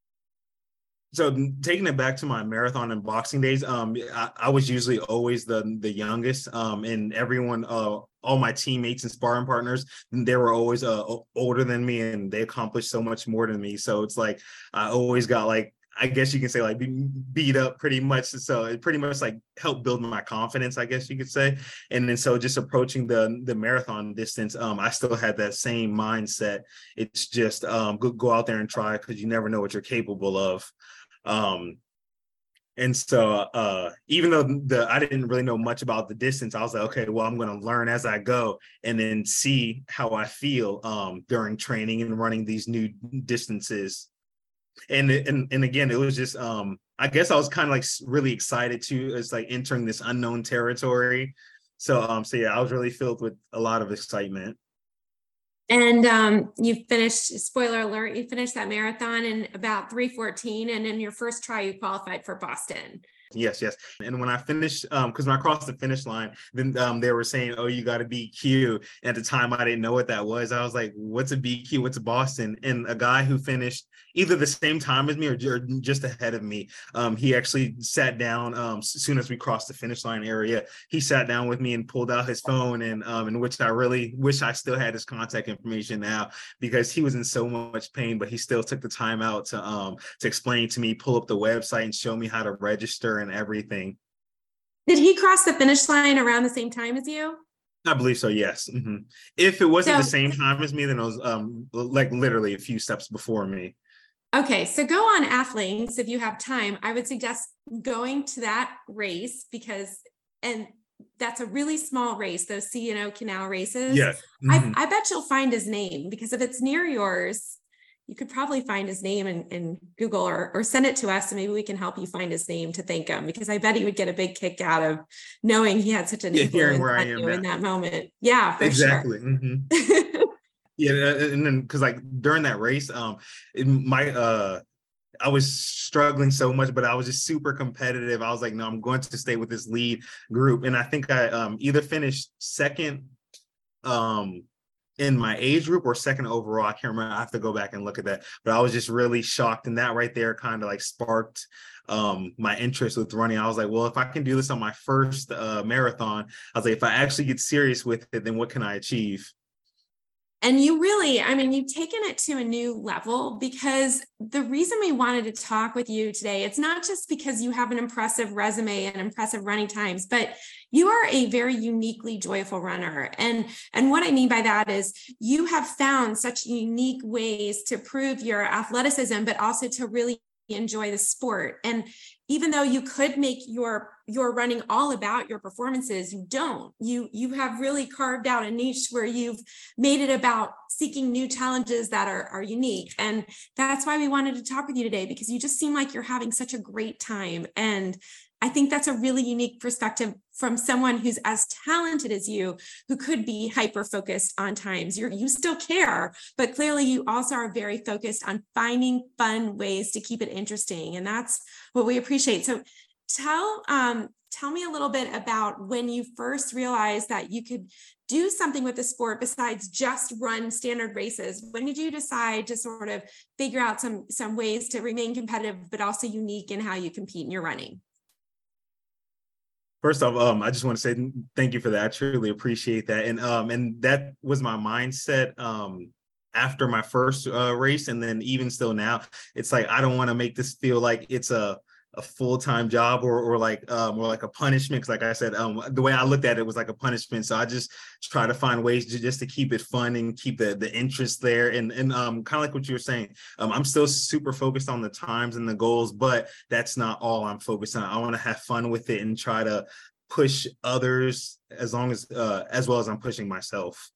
so taking it back to my marathon and boxing days, um, I, I was usually always the the youngest, um, and everyone, uh, all my teammates and sparring partners, they were always uh, older than me, and they accomplished so much more than me. So it's like I always got like, I guess you can say like beat up pretty much. So it pretty much like helped build my confidence, I guess you could say. And then so just approaching the the marathon distance, um, I still had that same mindset. It's just um, go, go out there and try, because you never know what you're capable of. Um, and so uh, even though the I didn't really know much about the distance, I was like, okay, well, I'm going to learn as I go and then see how I feel um, during training and running these new distances. And, and and again, it was just, um, I guess I was kind of like really excited too. It's like entering this unknown territory. So, um, so yeah, I was really filled with a lot of excitement. And um, you finished, spoiler alert, you finished that marathon in about three fourteen. And in your first try, you qualified for Boston. yes, yes. And when I finished, um, because when I crossed the finish line, then um, they were saying, "Oh, you got a B Q." At the time, I didn't know what that was. I was like, "What's a B Q? What's a Boston?" And a guy who finished either the same time as me or just ahead of me, um, he actually sat down um, as soon as we crossed the finish line area. He sat down with me and pulled out his phone, and um, in which I really wish I still had his contact information now, because he was in so much pain, but he still took the time out to um to explain to me, pull up the website and show me how to register and everything. Did he cross the finish line around the same time as you? I believe so, yes. Mm-hmm. If it wasn't So, the same time as me, then it was um like literally a few steps before me. Okay, so go on Athlinks if you have time. I would suggest going to that race because, and that's a really small race, those C and O Canal races. Yeah. Mm-hmm. I, I bet you'll find his name, because if it's near yours, you could probably find his name in, in Google, or, or send it to us and maybe we can help you find his name to thank him, because I bet he would get a big kick out of knowing he had such an Yeah, influence where I on am you now. in that moment. Yeah, for Exactly. sure. Mm-hmm. Yeah, and then because like during that race, um, it, my uh. I was struggling so much, but I was just super competitive. I was like, no, I'm going to stay with this lead group. And I think I um, either finished second um, in my age group or second overall. I can't remember. I have to go back and look at that. But I was just really shocked. And that right there kind of like sparked um, my interest with running. I was like, well, if I can do this on my first uh, marathon, I was like, if I actually get serious with it, then what can I achieve? And you really, I mean, you've taken it to a new level, because the reason we wanted to talk with you today, it's not just because you have an impressive resume and impressive running times, but you are a very uniquely joyful runner. And, and what I mean by that is you have found such unique ways to prove your athleticism, but also to really enjoy the sport. And even though you could make your your running all about your performances, you don't. You you have really carved out a niche where you've made it about seeking new challenges that are, are unique. And that's why we wanted to talk with you today, because you just seem like you're having such a great time. And I think that's a really unique perspective from someone who's as talented as you, who could be hyper-focused on times. You're, you still care, but clearly you also are very focused on finding fun ways to keep it interesting. And that's what we appreciate. So tell, um, tell me a little bit about when you first realized that you could do something with the sport besides just run standard races. When did you decide to sort of figure out some, some ways to remain competitive, but also unique in how you compete in your running? First off, um, I just want to say thank you for that. I truly appreciate that. And um, and that was my mindset um, after my first uh, race. And then even still now, it's like, I don't want to make this feel like it's a a full-time job or or like um or like a punishment, because like I said, um the way I looked at it was like a punishment. So I just try to find ways to just to keep it fun and keep the the interest there. And and um kind of like what you were saying, um I'm still super focused on the times and the goals, but that's not all I'm focused on. I want to have fun with it and try to push others as long as uh as well as I'm pushing myself.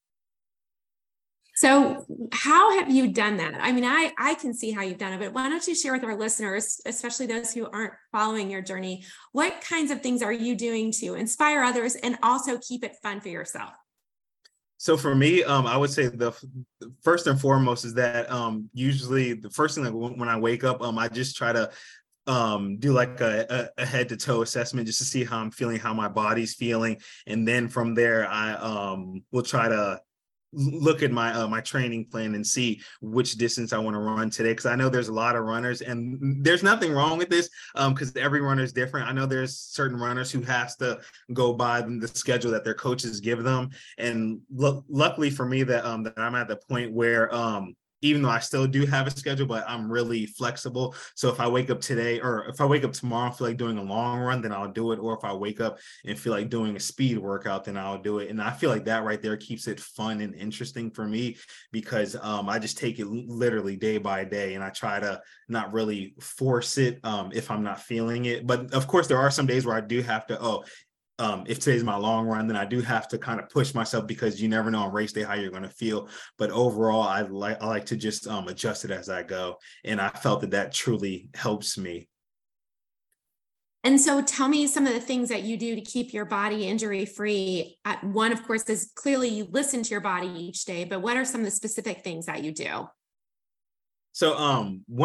So how have you done that? I mean, I, I can see how you've done it, but why don't you share with our listeners, especially those who aren't following your journey, what kinds of things are you doing to inspire others and also keep it fun for yourself? So for me, um, I would say the first and foremost is that um, usually the first thing that when I wake up, um, I just try to um do like a, a head to toe assessment just to see how I'm feeling, how my body's feeling. And then from there, I um will try to look at my uh, my training plan and see which distance I want to run today, because I know there's a lot of runners, and there's nothing wrong with this um because every runner is different. I know there's certain runners who has to go by the schedule that their coaches give them, and l- luckily for me that um that I'm at the point where um even though I still do have a schedule, but I'm really flexible. So if I wake up today, or if I wake up tomorrow and feel like doing a long run, then I'll do it. Or if I wake up and feel like doing a speed workout, then I'll do it. And I feel like that right there keeps it fun and interesting for me, because um, I just take it literally day by day, and I try to not really force it um, if I'm not feeling it. But of course, there are some days where I do have to, oh, Um, if today's my long run, then I do have to kind of push myself, because you never know on race day how you're going to feel. But overall, I like I like to just um, adjust it as I go, and I felt that that truly helps me. And so tell me some of the things that you do to keep your body injury free. Uh, one, of course, is clearly you listen to your body each day, but what are some of the specific things that you do? So um, one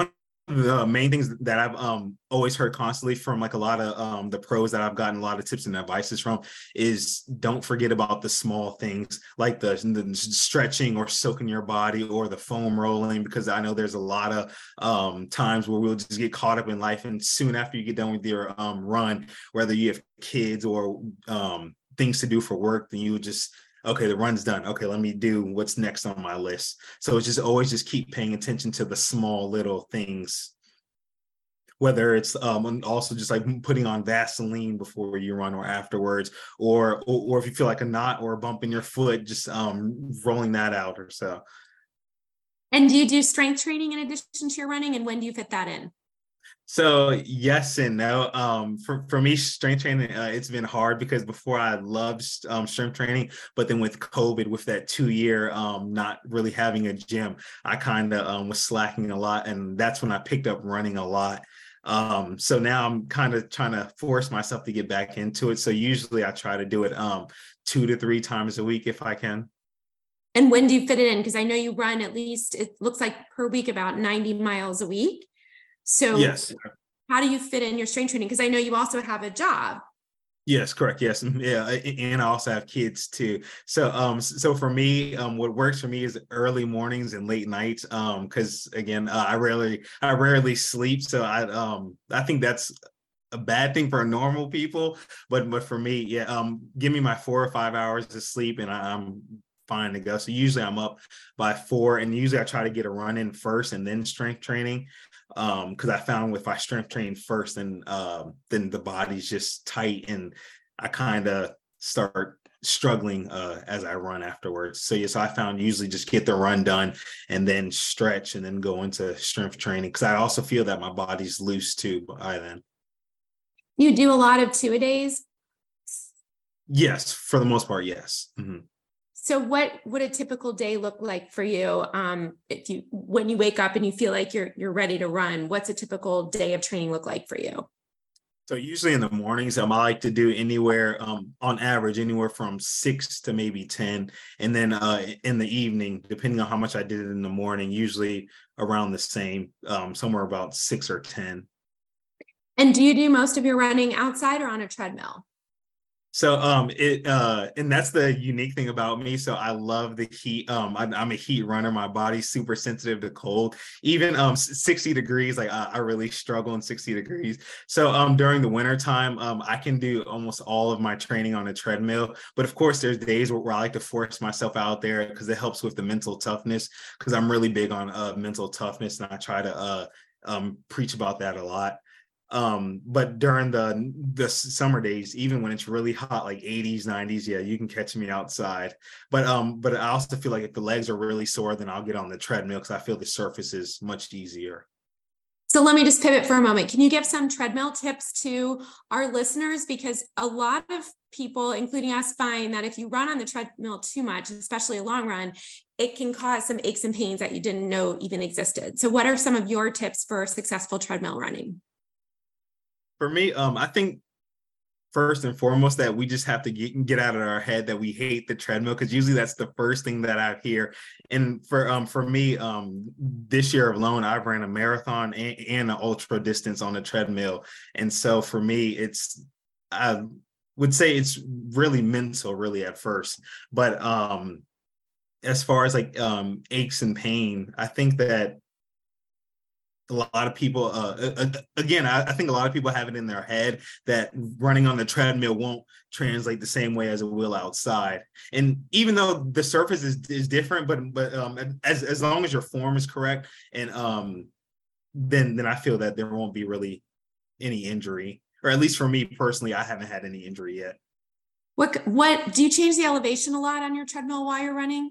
the main things that I've um always heard constantly from like a lot of um the pros that I've gotten a lot of tips and advices from is don't forget about the small things like the, the stretching or soaking your body or the foam rolling, because I know there's a lot of um times where we'll just get caught up in life, and soon after you get done with your um run, whether you have kids or um things to do for work, then you just, okay, the run's done. Okay, let me do what's next on my list. So it's just always just keep paying attention to the small little things, whether it's um also just like putting on Vaseline before you run or afterwards, or or, or if you feel like a knot or a bump in your foot, just um rolling that out or so. And do you do strength training in addition to your running? And when do you fit that in? So yes and no. Um, for, for me, strength training, uh, it's been hard because before I loved um, strength training, but then with COVID, with that two year um, not really having a gym, I kind of um, was slacking a lot. And that's when I picked up running a lot. Um, so now I'm kind of trying to force myself to get back into it. So usually I try to do it um, two to three times a week if I can. And when do you fit it in? Because I know you run at least, it looks like per week, about ninety miles a week. So yes, how do you fit in your strength training? Because I know you also have a job. Yes, correct. Yes. Yeah. And I also have kids too. So um so for me, um what works for me is early mornings and late nights. Um, because again, uh, I rarely I rarely sleep. So I um I think that's a bad thing for normal people. But but for me, yeah, um give me my four or five hours of sleep and I, I'm fine to go. So usually I'm up by four, and usually I try to get a run in first and then strength training. Um, because I found if I strength train first, then um, then the body's just tight, and I kind of start struggling uh, as I run afterwards. So yes, I found usually just get the run done and then stretch and then go into strength training, because I also feel that my body's loose too by then. You do a lot of two a days? Yes, for the most part, yes. Mm-hmm. So what would a typical day look like for you? Um, if you, when you wake up and you feel like you're, you're ready to run, what's a typical day of training look like for you? So usually in the mornings, um, I like to do anywhere, um, on average, anywhere from six to maybe ten. And then uh, in the evening, depending on how much I did it in the morning, usually around the same, um, somewhere about six or ten. And do you do most of your running outside or on a treadmill? So um it uh and that's the unique thing about me. So I love the heat. Um I, I'm a heat runner. My body's super sensitive to cold. Even um sixty degrees, like I, I really struggle in sixty degrees. So um during the winter time, um I can do almost all of my training on a treadmill. But of course, there's days where, where I like to force myself out there because it helps with the mental toughness. Because I'm really big on uh mental toughness, and I try to uh um preach about that a lot. Um, but during the the summer days, even when it's really hot, like eighties, nineties, yeah, you can catch me outside. But um, but I also feel like if the legs are really sore, then I'll get on the treadmill because I feel the surface is much easier. So let me just pivot for a moment. Can you give some treadmill tips to our listeners? Because a lot of people, including us, find that if you run on the treadmill too much, especially a long run, it can cause some aches and pains that you didn't know even existed. So what are some of your tips for successful treadmill running? For me, um, I think first and foremost that we just have to get get out of our head that we hate the treadmill, because usually that's the first thing that I hear. And for um for me, um this year alone, I've ran a marathon and, and an ultra distance on a treadmill. And so for me, it's I would say it's really mental, really at first. But um as far as like um aches and pain, I think that a lot of people, uh, again, I, I think a lot of people have it in their head that running on the treadmill won't translate the same way as it will outside. And even though the surface is, is different, but but um, as as long as your form is correct, and um, then then I feel that there won't be really any injury, or at least for me personally, I haven't had any injury yet. What what do you change the elevation a lot on your treadmill while you're running?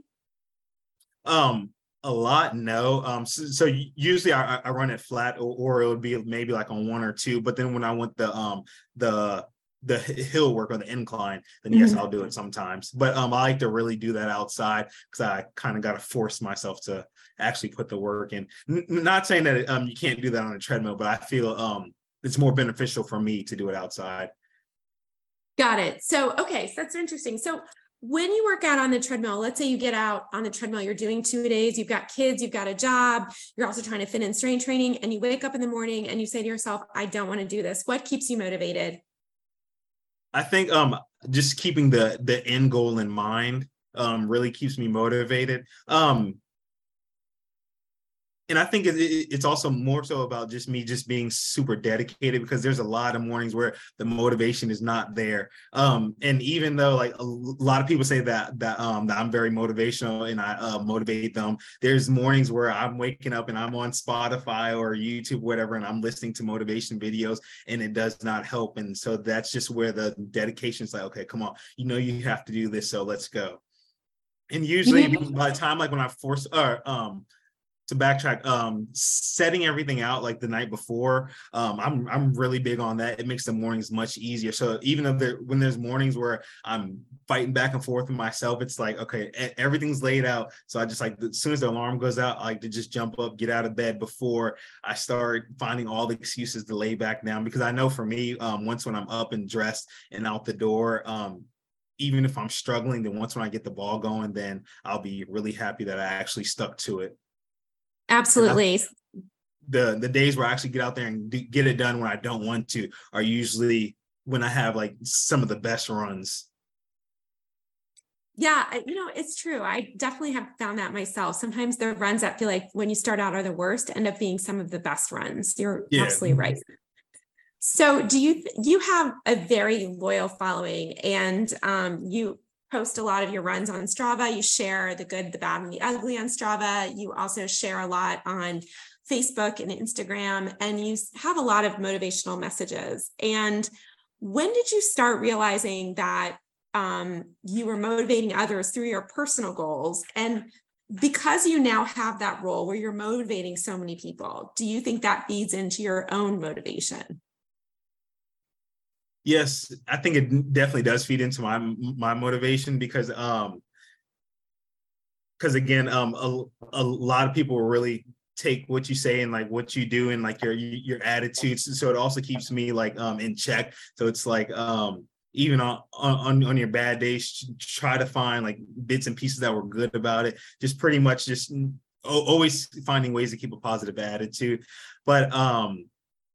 Um. A lot, no. Um, so, so usually I, I run it flat, or, or it would be maybe like on one or two. But then when I want the um the the hill work or the incline, then yes, mm-hmm. I'll do it sometimes. But um, I like to really do that outside because I kind of got to force myself to actually put the work in. N- not saying that um you can't do that on a treadmill, but I feel um it's more beneficial for me to do it outside. Got it. So okay, so that's interesting. So when you work out on the treadmill, let's say you get out on the treadmill, you're doing two days, you've got kids, you've got a job, you're also trying to fit in strength training, and you wake up in the morning and you say to yourself, I don't want to do this. What keeps you motivated? I think um just keeping the the end goal in mind um really keeps me motivated. Um and I think it, it, it's also more so about just me just being super dedicated, because there's a lot of mornings where the motivation is not there. Um, and even though like a lot of people say that that um that I'm very motivational and I uh, motivate them, there's mornings where I'm waking up and I'm on Spotify or YouTube, whatever, and I'm listening to motivation videos, and it does not help. And so that's just where the dedication is like, okay, come on, you know, you have to do this, so let's go. And usually by the time like when I force or um to backtrack, um, setting everything out like the night before, um, I'm I'm really big on that. It makes the mornings much easier. So even if there, when there's mornings where I'm fighting back and forth with myself, it's like, okay, everything's laid out. So I just like, as soon as the alarm goes out, I like to just jump up, get out of bed before I start finding all the excuses to lay back down. Because I know for me, um, once when I'm up and dressed and out the door, um, even if I'm struggling, then once when I get the ball going, then I'll be really happy that I actually stuck to it. Absolutely. The the days where I actually get out there and do, get it done when I don't want to are usually when I have like some of the best runs. Yeah, I- you know, it's true. I definitely have found that myself. Sometimes the runs that feel like when you start out are the worst end up being some of the best runs. You're Yeah. absolutely right. So do you, you have a very loyal following, and um, you post a lot of your runs on Strava. You share the good, the bad, and the ugly on Strava. You also share a lot on Facebook and Instagram, and you have a lot of motivational messages. And when did you start realizing that um, you were motivating others through your personal goals? And because you now have that role where you're motivating so many people, do you think that feeds into your own motivation? Yes, I think it definitely does feed into my my motivation, because um because again, um a, a lot of people really take what you say and like what you do and like your your attitudes. So it also keeps me like um in check. So it's like um even on on on your bad days, try to find like bits and pieces that were good about it. Just pretty much just always finding ways to keep a positive attitude. But um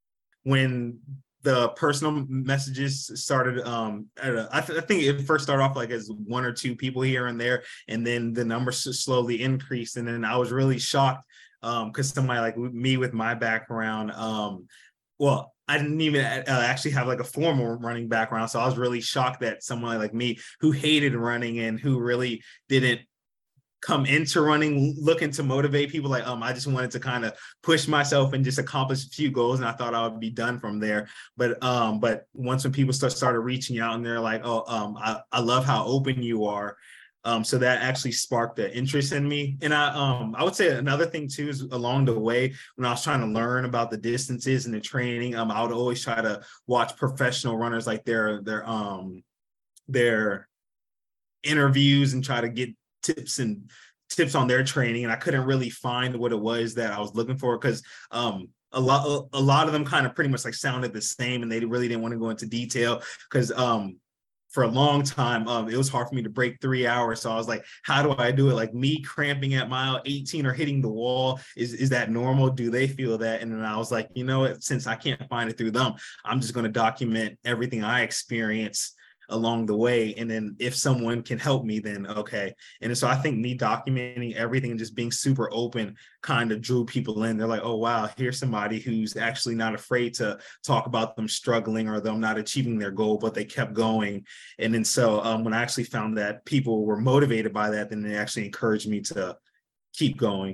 when the personal messages started, um, at a, I, th- I think it first started off like as one or two people here and there, and then the numbers slowly increased. And then I was really shocked um, because somebody like me with my background, um, well, I didn't even uh, actually have like a formal running background. So I was really shocked that someone like me who hated running and who really didn't come into running looking to motivate people, like um I just wanted to kind of push myself and just accomplish a few goals, and I thought I would be done from there. But um but once when people start started reaching out and they're like, oh um I, I love how open you are, um so that actually sparked the interest in me. And I um I would say another thing too is along the way when I was trying to learn about the distances and the training, um I would always try to watch professional runners, like their their um their interviews, and try to get tips and tips on their training. And I couldn't really find what it was that I was looking for, because um a lot a lot of them kind of pretty much like sounded the same, and they really didn't want to go into detail, because um for a long time um it was hard for me to break three hours. So I was like, how do I do it? Like me cramping at mile eighteen or hitting the wall, is is that normal? Do they feel that? And then I was like, you know what, since I can't find it through them, I'm just going to document everything I experience along the way. And then if someone can help me, then okay. And so I think me documenting everything and just being super open kind of drew people in. They're like, oh, wow, here's somebody who's actually not afraid to talk about them struggling or them not achieving their goal, but they kept going. And then so um, when I actually found that people were motivated by that, then it actually encouraged me to keep going.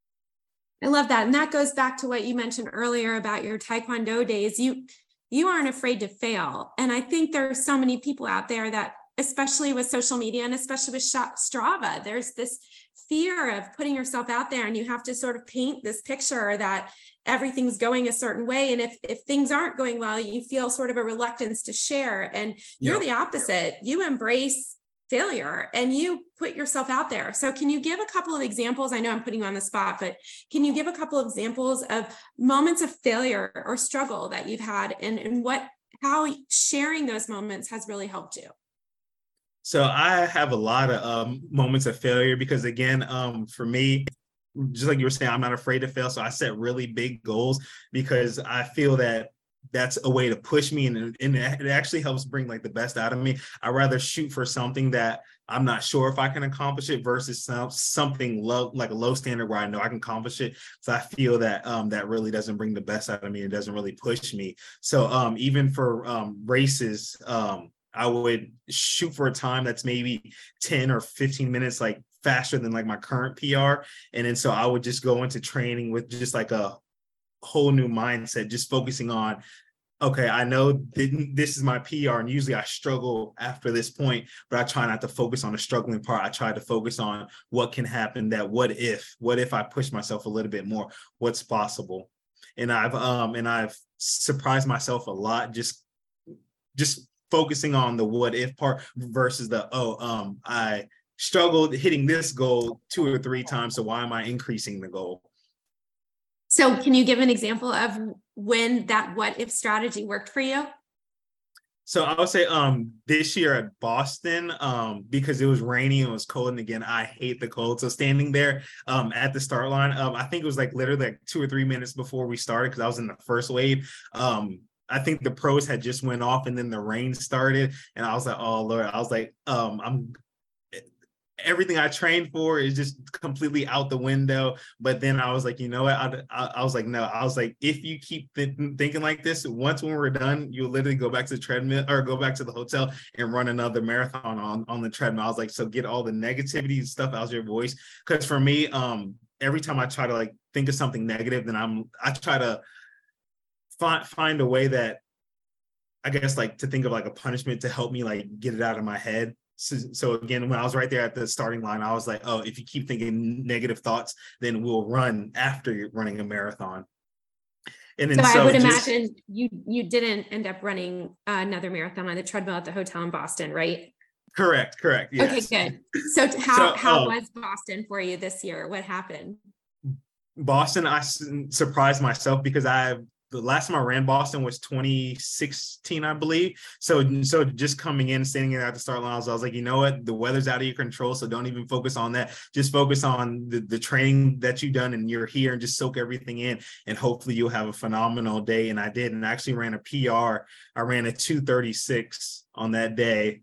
I love that. And that goes back to what you mentioned earlier about your Taekwondo days. You you aren't afraid to fail. And I think there are so many people out there that, especially with social media and especially with Strava, there's this fear of putting yourself out there, and you have to sort of paint this picture that everything's going a certain way. And if, if things aren't going well, you feel sort of a reluctance to share. And you're the opposite. You embrace failure and you put yourself out there. So can you give a couple of examples? I know I'm putting you on the spot, but can you give a couple of examples of moments of failure or struggle that you've had, and, and what, how sharing those moments has really helped you? So I have a lot of um, moments of failure because again, um, for me, just like you were saying, I'm not afraid to fail. So I set really big goals because I feel that that's a way to push me, and, and it actually helps bring like the best out of me. I'd rather shoot for something that I'm not sure if I can accomplish it versus some, something low, like a low standard where I know I can accomplish it. So I feel that um, that really doesn't bring the best out of me. It doesn't really push me. So um, even for um, races, um, I would shoot for a time that's maybe ten or fifteen minutes, like faster than like my current P R. And then so I would just go into training with just like a whole new mindset, just focusing on, okay, I know th- this is my P R, and usually I struggle after this point, but I try not to focus on the struggling part. I try to focus on what can happen, that what if, what if I push myself a little bit more, what's possible. And I've um and I've surprised myself a lot, just just focusing on the what if part versus the, oh, um, I struggled hitting this goal two or three times, so why am I increasing the goal? So can you give an example of when that what if strategy worked for you? So I would say um this year at Boston, um, because it was rainy and it was cold, and again, I hate the cold. So standing there um at the start line, um, I think it was like literally like two or three minutes before we started, because I was in the first wave. Um, I think the pros had just went off and then the rain started, and I was like, oh Lord, I was like, um, I'm everything I trained for is just completely out the window. But then I was like, you know what? I, I, I was like, no, I was like, if you keep th- thinking like this, once when we're done, you'll literally go back to the treadmill or go back to the hotel and run another marathon on, on the treadmill. I was like, so get all the negativity and stuff out of your voice. Cause for me, um, every time I try to like think of something negative, then I'm, I try to find, find a way that I guess like to think of like a punishment to help me like get it out of my head. So, so again, when I was right there at the starting line, I was like, oh, if you keep thinking negative thoughts, then we'll run after you're running a marathon. And then so, so I would just, imagine you you didn't end up running uh, another marathon on the treadmill at the hotel in Boston, right? Correct, correct. Yes. Okay, good. So how, so, how um, was Boston for you this year? What happened? Boston, I surprised myself because I the last time I ran Boston was twenty sixteen, I believe. So, so just coming in, standing at the start line, I was, I was like, you know what? The weather's out of your control, so don't even focus on that. Just focus on the, the training that you've done, and you're here, and just soak everything in, and hopefully you'll have a phenomenal day. And I did, and I actually ran a P R. I ran a two thirty-six on that day.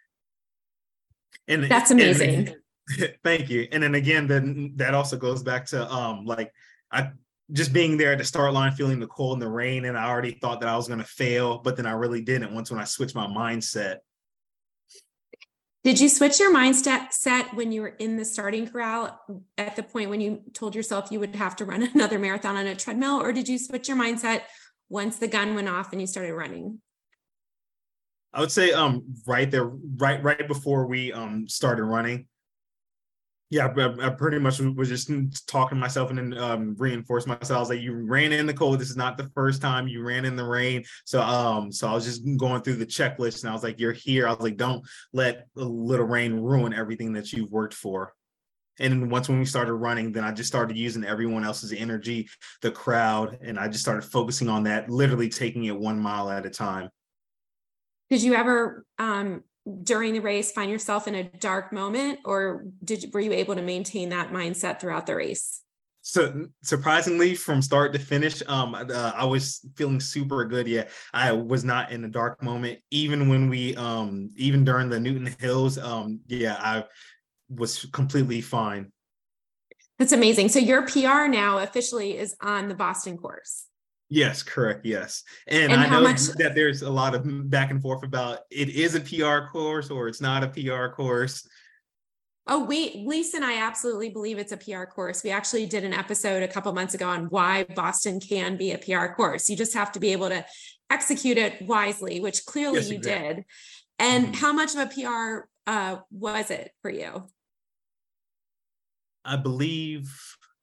And that's amazing. And, thank you. And then again, then that also goes back to um like I. just being there at the start line, feeling the cold and the rain. And I already thought that I was going to fail, but then I really didn't once when I switched my mindset. Did you switch your mindset set when you were in the starting corral at the point when you told yourself you would have to run another marathon on a treadmill? Or did you switch your mindset once the gun went off and you started running? I would say um right there, right, right before we um started running. Yeah, I, I pretty much was just talking to myself and then um, reinforced myself. I was like, you ran in the cold. This is not the first time you ran in the rain. So um, so I was just going through the checklist, and I was like, you're here. I was like, don't let a little rain ruin everything that you've worked for. And then once when we started running, then I just started using everyone else's energy, the crowd, and I just started focusing on that, literally taking it one mile at a time. Did you ever um during the race find yourself in a dark moment, or did were you able to maintain that mindset throughout the race? So surprisingly, from start to finish, um, uh, I was feeling super good. Yeah, I was not in a dark moment, even when we, um, even during the Newton Hills. Um, yeah, I was completely fine. That's amazing. So your P R now officially is on the Boston course. Yes, correct. Yes. And, and I know much- that there's a lot of back and forth about it is a P R course or it's not a P R course. Oh, we, Lisa and I absolutely believe it's a P R course. We actually did an episode a couple months ago on why Boston can be a P R course. You just have to be able to execute it wisely, which clearly yes, you exactly. did. And mm-hmm. how much of a P R uh, was it for you? I believe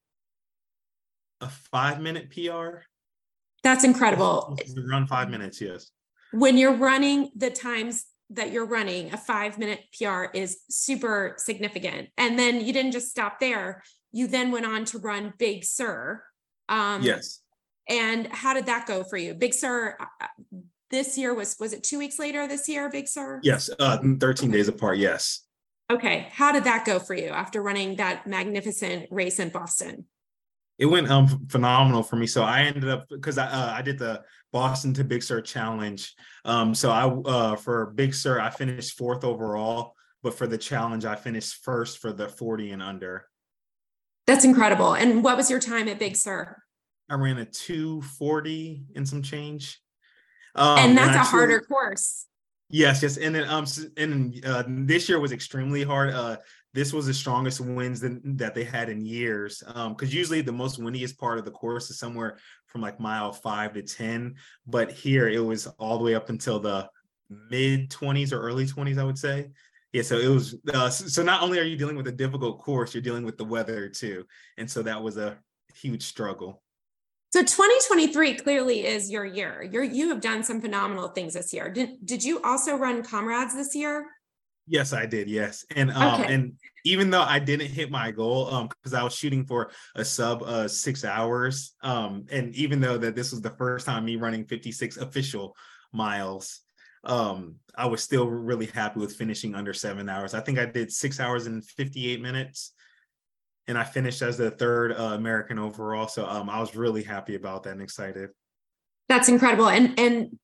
a five minute P R. That's incredible. Around five minutes, yes. When you're running the times that you're running, a five minute P R is super significant. And then you didn't just stop there. You then went on to run Big Sur. Um, yes. And how did that go for you? Big Sur, this year was, was it two weeks later this year, Big Sur? Yes, uh, thirteen days apart. Yes. Okay. How did that go for you after running that magnificent race in Boston? It went um phenomenal for me. So I ended up because I uh, I did the Boston to Big Sur challenge. Um, so I uh for Big Sur I finished fourth overall, but for the challenge I finished first for the forty and under. That's incredible. And what was your time at Big Sur? I ran a two forty and some change. Um, and that's and a actually, harder course. Yes, yes, and then um, and uh, this year was extremely hard. Uh, this was the strongest winds than, that they had in years. Um, because usually the most windiest part of the course is somewhere from like mile five to ten, but here it was all the way up until the mid twenties or early twenties, I would say. Yeah, so it was. Uh, so not only are you dealing with a difficult course, you're dealing with the weather too, and so that was a huge struggle. So twenty twenty-three clearly is your year. You're, you have done some phenomenal things this year. Did, did you also run Comrades this year? Yes, I did. Yes. And, um, okay. and even though I didn't hit my goal, um, cause I was shooting for a sub, uh, six hours. Um, and even though that this was the first time me running fifty-six official miles, um, I was still really happy with finishing under seven hours. I think I did six hours and fifty-eight minutes. And I finished as the third uh, American overall. So um, I was really happy about that and excited. That's incredible. And and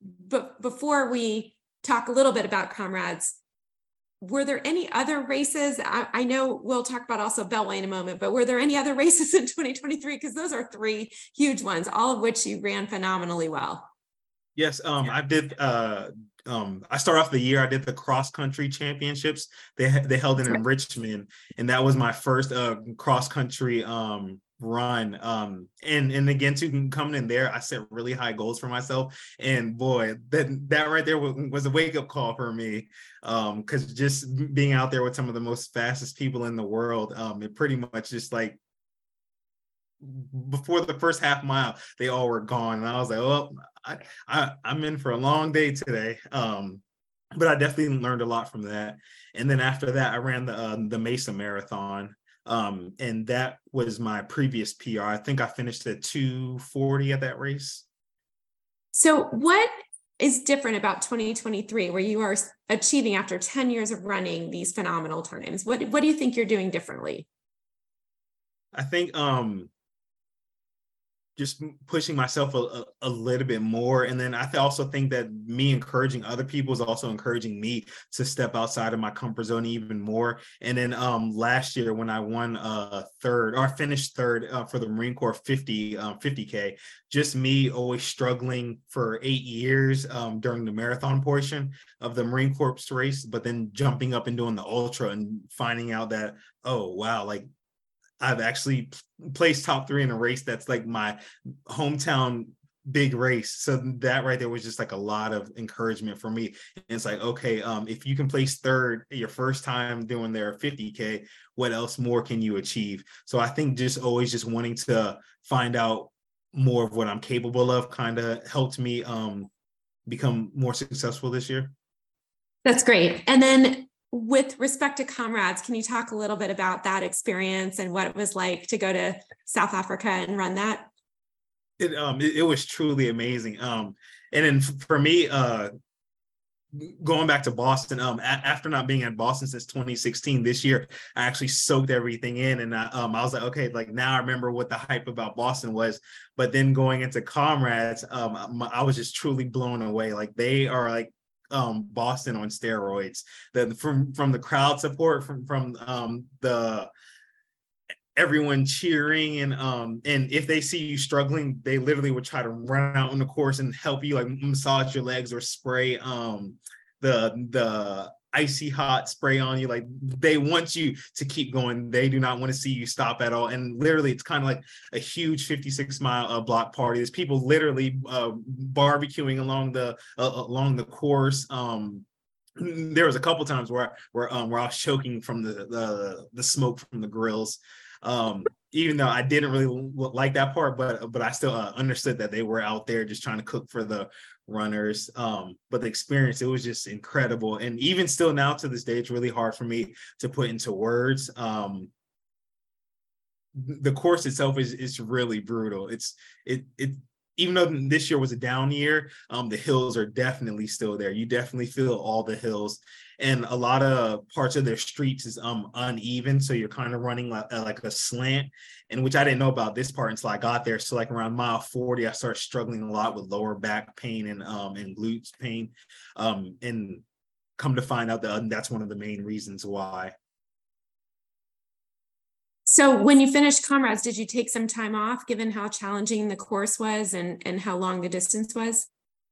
but before we talk a little bit about Comrades, were there any other races? I, I know we'll talk about also Beltway in a moment, but were there any other races in twenty twenty-three? Because those are three huge ones, all of which you ran phenomenally well. Yes, um, I did. Uh, um, I started off the year. I did the cross country championships. They they held it in Richmond, and that was my first uh, cross country um, run. Um, and and again, too, coming in there, I set really high goals for myself. And boy, that that right there was, was a wake up call for me, because um, just being out there with some of the most fastest people in the world, um, it pretty much just like. Before the first half mile, they all were gone, and I was like, "Oh, I, I, I'm in for a long day today." Um, but I definitely learned a lot from that. And then after that, I ran the uh, the Mesa Marathon, um, and that was my previous P R. I think I finished at two forty at that race. So, what is different about twenty twenty-three, where you are achieving after ten years of running these phenomenal times? What What do you think you're doing differently? I think. Um, just pushing myself a, a, a little bit more. And then I th- also think that me encouraging other people is also encouraging me to step outside of my comfort zone even more. And then um, last year when I won uh, third or finished third uh, for the Marine Corps fifty, um, fifty K, just me always struggling for eight years um, during the marathon portion of the Marine Corps race, but then jumping up and doing the ultra and finding out that, oh, wow, like I've actually placed top three in a race that's like my hometown big race. So that right there was just like a lot of encouragement for me. And it's like, okay, um, if you can place third your first time doing their fifty K, what else more can you achieve? So I think just always just wanting to find out more of what I'm capable of kind of helped me um, become more successful this year. That's great. And then with respect to Comrades, can you talk a little bit about that experience and what it was like to go to South Africa and run that? It um it, it was truly amazing. Um, and then f- for me, uh, going back to Boston, um, a- after not being at Boston since twenty sixteen, this year I actually soaked everything in, and I, um, I was like, okay, like now I remember what the hype about Boston was. But then going into Comrades, um, I was just truly blown away. Like they are like. Um, Boston on steroids. That from from the crowd support, from from um, the everyone cheering, and um and if they see you struggling, they literally would try to run out on the course and help you, like massage your legs or spray um the the icy hot spray on you. Like they want you to keep going. They do not want to see you stop at all. And literally it's kind of like a huge fifty-six mile uh, block party. There's people literally uh, barbecuing along the uh, along the course. Um there was a couple times where where um where I was choking from the the the smoke from the grills. Um even though I didn't really like that part, but but I still uh, understood that they were out there just trying to cook for the runners. Um, but the experience, it was just incredible. And even still now to this day, it's really hard for me to put into words. Um, the course itself is is really brutal. It's it it even though this year was a down year, um, the hills are definitely still there. You definitely feel all the hills, and a lot of parts of their streets is um uneven, so you're kind of running like, uh, like a slant, and which I didn't know about this part until I got there. So like around mile forty, I started struggling a lot with lower back pain and um and glutes pain, um and come to find out that that's one of the main reasons why. So when you finished Comrades, did you take some time off given how challenging the course was and, and how long the distance was?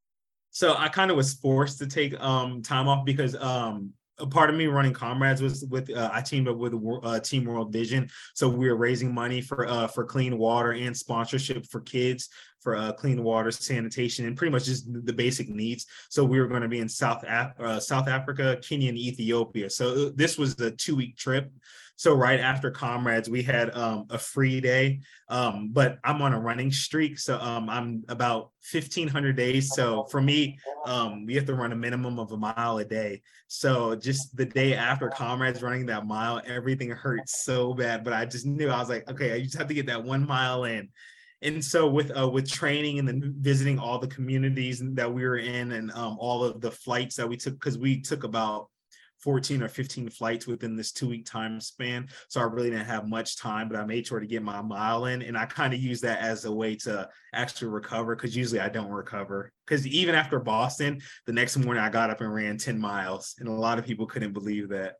So I kind of was forced to take um time off because um a part of me running Comrades was with uh, I teamed up with uh, Team World Vision, so we were raising money for uh for clean water and sponsorship for kids for uh, clean water, sanitation, and pretty much just the basic needs. So we were going to be in South Af- uh, South Africa, Kenya, and Ethiopia. So this was a two week trip. So right after Comrades, we had um, a free day, um, but I'm on a running streak. So um, I'm about fifteen hundred days. So for me, um, we have to run a minimum of a mile a day. So just the day after Comrades running that mile, everything hurts so bad. But I just knew, I was like, okay, I just have to get that one mile in. And so with uh, with training and then visiting all the communities that we were in and um, all of the flights that we took, because we took about fourteen or fifteen flights within this two week time span. So I really didn't have much time, but I made sure to get my mile in. And I kind of use that as a way to actually recover, because usually I don't recover. Because even after Boston, the next morning I got up and ran ten miles. And a lot of people couldn't believe that.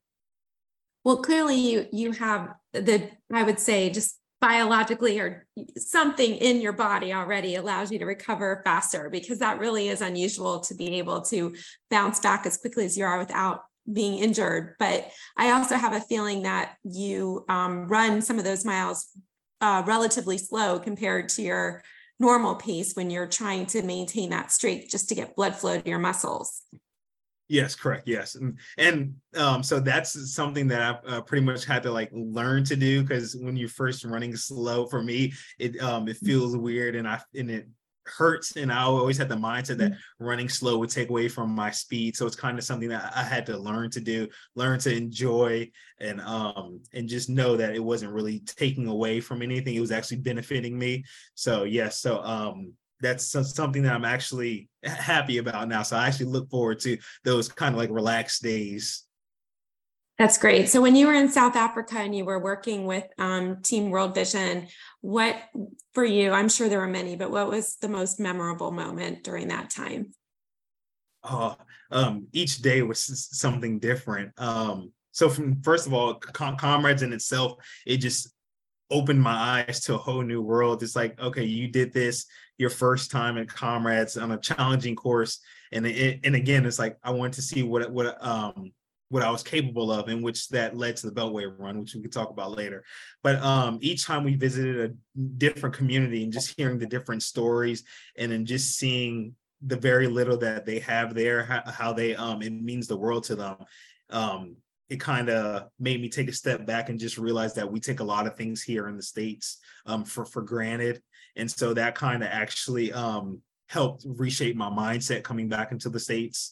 Well, clearly you, you have the, I would say, just biologically or something in your body already allows you to recover faster, because that really is unusual to be able to bounce back as quickly as you are without being injured. But I also have a feeling that you um, run some of those miles uh, relatively slow compared to your normal pace when you're trying to maintain that streak just to get blood flow to your muscles. Yes, correct. Yes. And, and um, so that's something that I've uh, pretty much had to like learn to do, because when you're first running slow, for me, it um, it feels weird and I and it hurts. And I always had the mindset that running slow would take away from my speed. So it's kind of something that I had to learn to do, learn to enjoy, and um and just know that it wasn't really taking away from anything. It was actually benefiting me. So yes, so um that's something that I'm actually happy about now. So I actually look forward to those kind of like relaxed days. That's great. So when you were in South Africa and you were working with um, Team World Vision, what for you, I'm sure there were many, but what was the most memorable moment during that time? Oh, um, each day was something different. Um, so from, first of all, Com- Comrades in itself, it just opened my eyes to a whole new world. It's like, okay, you did this your first time in Comrades on a challenging course. And it, and again, it's like, I wanted to see what, what, um, what I was capable of, in which that led to the Beltway run, which we could talk about later. But um, each time we visited a different community and just hearing the different stories, and then just seeing the very little that they have there, how, how they, um, it means the world to them. Um, it kind of made me take a step back and just realize that we take a lot of things here in the States um, for, for granted. And so that kind of actually um, helped reshape my mindset coming back into the States.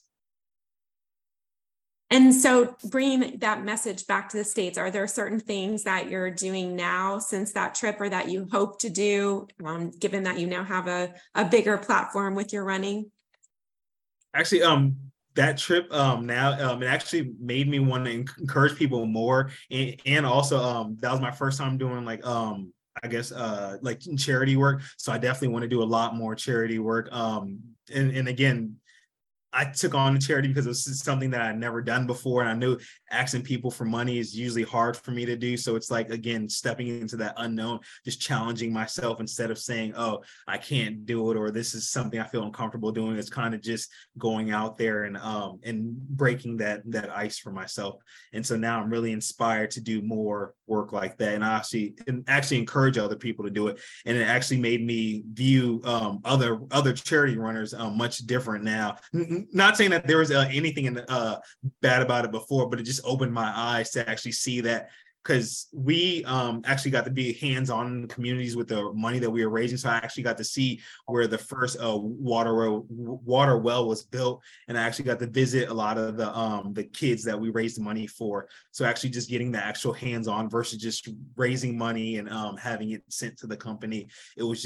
And so bringing that message back to the States, are there certain things that you're doing now since that trip, or that you hope to do, um, given that you now have a, a bigger platform with your running? Actually, um, that trip um, now, um, it actually made me want to encourage people more. And, and also, um, that was my first time doing like, um, I guess, uh, like charity work. So I definitely want to do a lot more charity work. Um, and, and again, I took on the charity because it was something that I'd never done before. And I knew asking people for money is usually hard for me to do. So it's like, again, stepping into that unknown, just challenging myself instead of saying, oh, I can't do it, or this is something I feel uncomfortable doing. It's kind of just going out there and um and breaking that that ice for myself. And so now I'm really inspired to do more work like that. And I actually and actually encourage other people to do it. And it actually made me view um other other charity runners um, much different now. Not saying that there was uh, anything in the, uh, bad about it before, but it just opened my eyes to actually see that, because we um, actually got to be hands-on in the communities with the money that we were raising. So I actually got to see where the first uh, water water well was built, and I actually got to visit a lot of the um, the kids that we raised the money for. So actually just getting the actual hands-on versus just raising money and um, having it sent to the company, it was just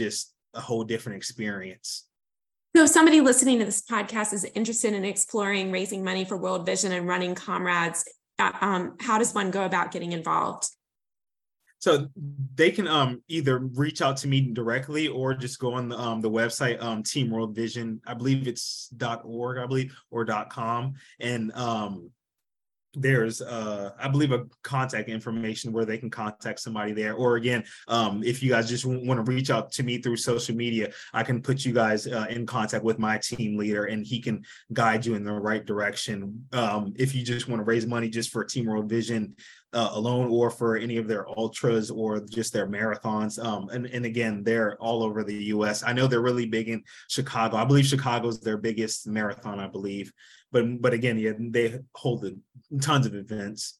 a whole different experience. So if somebody listening to this podcast is interested in exploring raising money for World Vision and running Comrades, uh, um, how does one go about getting involved? So they can um, either reach out to me directly or just go on the, um, the website, um, Team World Vision. I believe it's .org, I believe, or .com. And um, there's, uh, I believe, a contact information where they can contact somebody there. Or again, um, if you guys just want to reach out to me through social media, I can put you guys uh, in contact with my team leader, and he can guide you in the right direction. Um, if you just want to raise money just for Team World Vision Uh, alone, or for any of their ultras or just their marathons. Um, and, and again, they're all over the U S. I know they're really big in Chicago. I believe Chicago's their biggest marathon, I believe. But but again, yeah, they hold tons of events.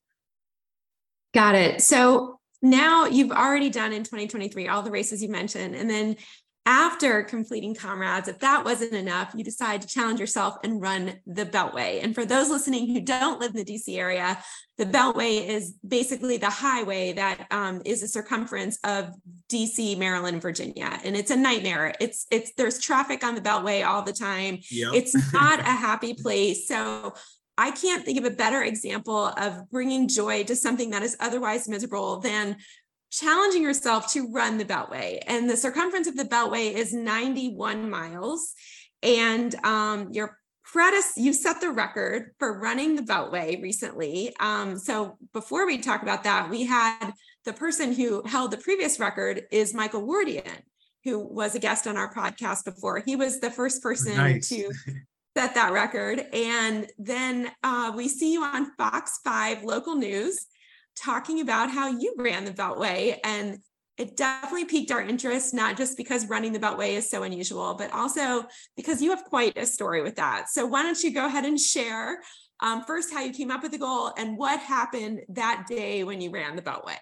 Got it. So now you've already done in twenty twenty-three all the races you mentioned. And then after completing Comrades, if that wasn't enough, you decide to challenge yourself and run the Beltway. And for those listening who don't live in the D C area, the Beltway is basically the highway that um, is the circumference of D C, Maryland, and Virginia. And it's a nightmare. It's, it's, there's traffic on the Beltway all the time. Yep. It's not a happy place. So I can't think of a better example of bringing joy to something that is otherwise miserable than challenging yourself to run the Beltway. And the circumference of the Beltway is ninety-one miles. And um, your predecessor, you set the record for running the Beltway recently. Um, so before we talk about that, we had the person who held the previous record is Michael Wardian, who was a guest on our podcast before. He was the first person Nice. to set that record. And then uh, we see you on Fox five local news talking about how you ran the Beltway, and it definitely piqued our interest, not just because running the Beltway is so unusual, but also because you have quite a story with that. So why don't you go ahead and share um, first how you came up with the goal and what happened that day when you ran the Beltway?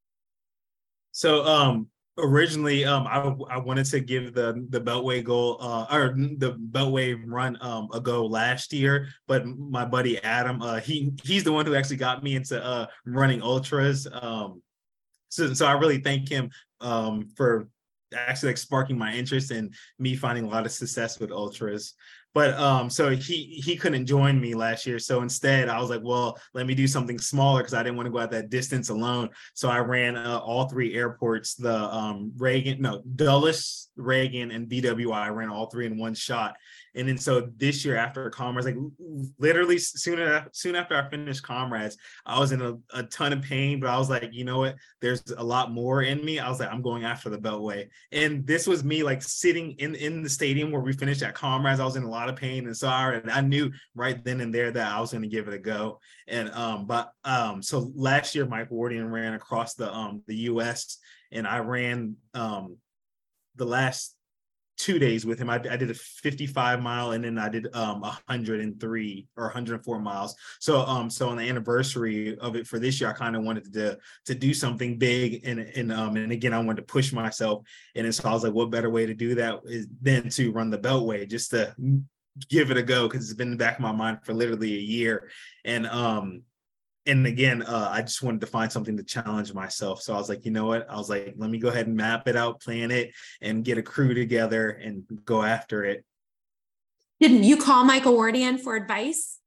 So um, originally, um, I, I wanted to give the the Beltway goal uh, or the Beltway run um, a go last year, but my buddy Adam, uh, he he's the one who actually got me into uh, running ultras. Um, so so I really thank him um, for actually like sparking my interest and me finding a lot of success with ultras. But um, so he he couldn't join me last year. So instead, I was like, well, let me do something smaller because I didn't want to go out that distance alone. So I ran uh, all three airports, the um, Reagan, no, Dulles, Reagan, and B W I. I ran all three in one shot. And then so this year after Comrades, like literally soon, soon after I finished Comrades, I was in a, a ton of pain, but I was like, you know what, there's a lot more in me. I was like, I'm going after the Beltway. And this was me like sitting in, in the stadium where we finished at Comrades. I was in a lot of pain. And so I, I knew right then and there that I was going to give it a go. And, um, but, um, so last year, Mike Wardian ran across the, um, the U S, and I ran, um, the last two days with him. I, I did a fifty-five mile, and then I did um one hundred three or one hundred four miles. So um so on the anniversary of it for this year, I kind of wanted to to do something big, and and um and again I wanted to push myself, and so I was like, what better way to do that is than to run the Beltway, just to give it a go, because it's been in the back of my mind for literally a year. And um And again, uh, I just wanted to find something to challenge myself. So I was like, you know what? I was like, let me go ahead and map it out, plan it, and get a crew together and go after it. Didn't you call Michael Wardian for advice?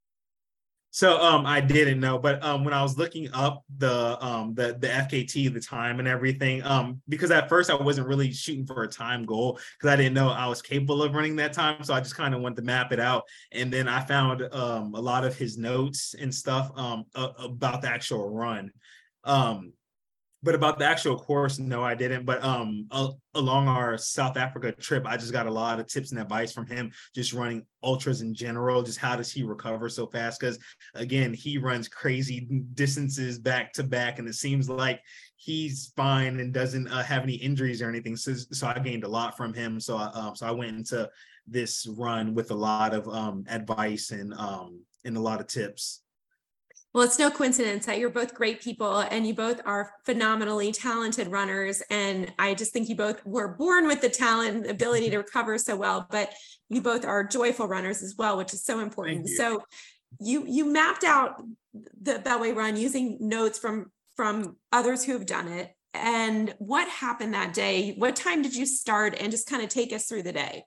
So um, I didn't know, but um, when I was looking up the um, the the F K T, the time and everything, um, because at first I wasn't really shooting for a time goal because I didn't know I was capable of running that time. So I just kind of wanted to map it out, and then I found um, a lot of his notes and stuff um, uh, about the actual run. Um, But about the actual course, no, I didn't. But um, uh, along our South Africa trip, I just got a lot of tips and advice from him, just running ultras in general. Just how does he recover so fast? Because again, he runs crazy distances back to back, and it seems like he's fine and doesn't uh, have any injuries or anything. So, so I gained a lot from him. So, I, um, so I went into this run with a lot of um, advice and um, and a lot of tips. Well, it's no coincidence that you're both great people and you both are phenomenally talented runners. And I just think you both were born with the talent and ability to recover so well, but you both are joyful runners as well, which is so important. You. So you you mapped out the Beltway run using notes from, from others who have done it. and what happened that day? What time did you start? And just kind of take us through the day.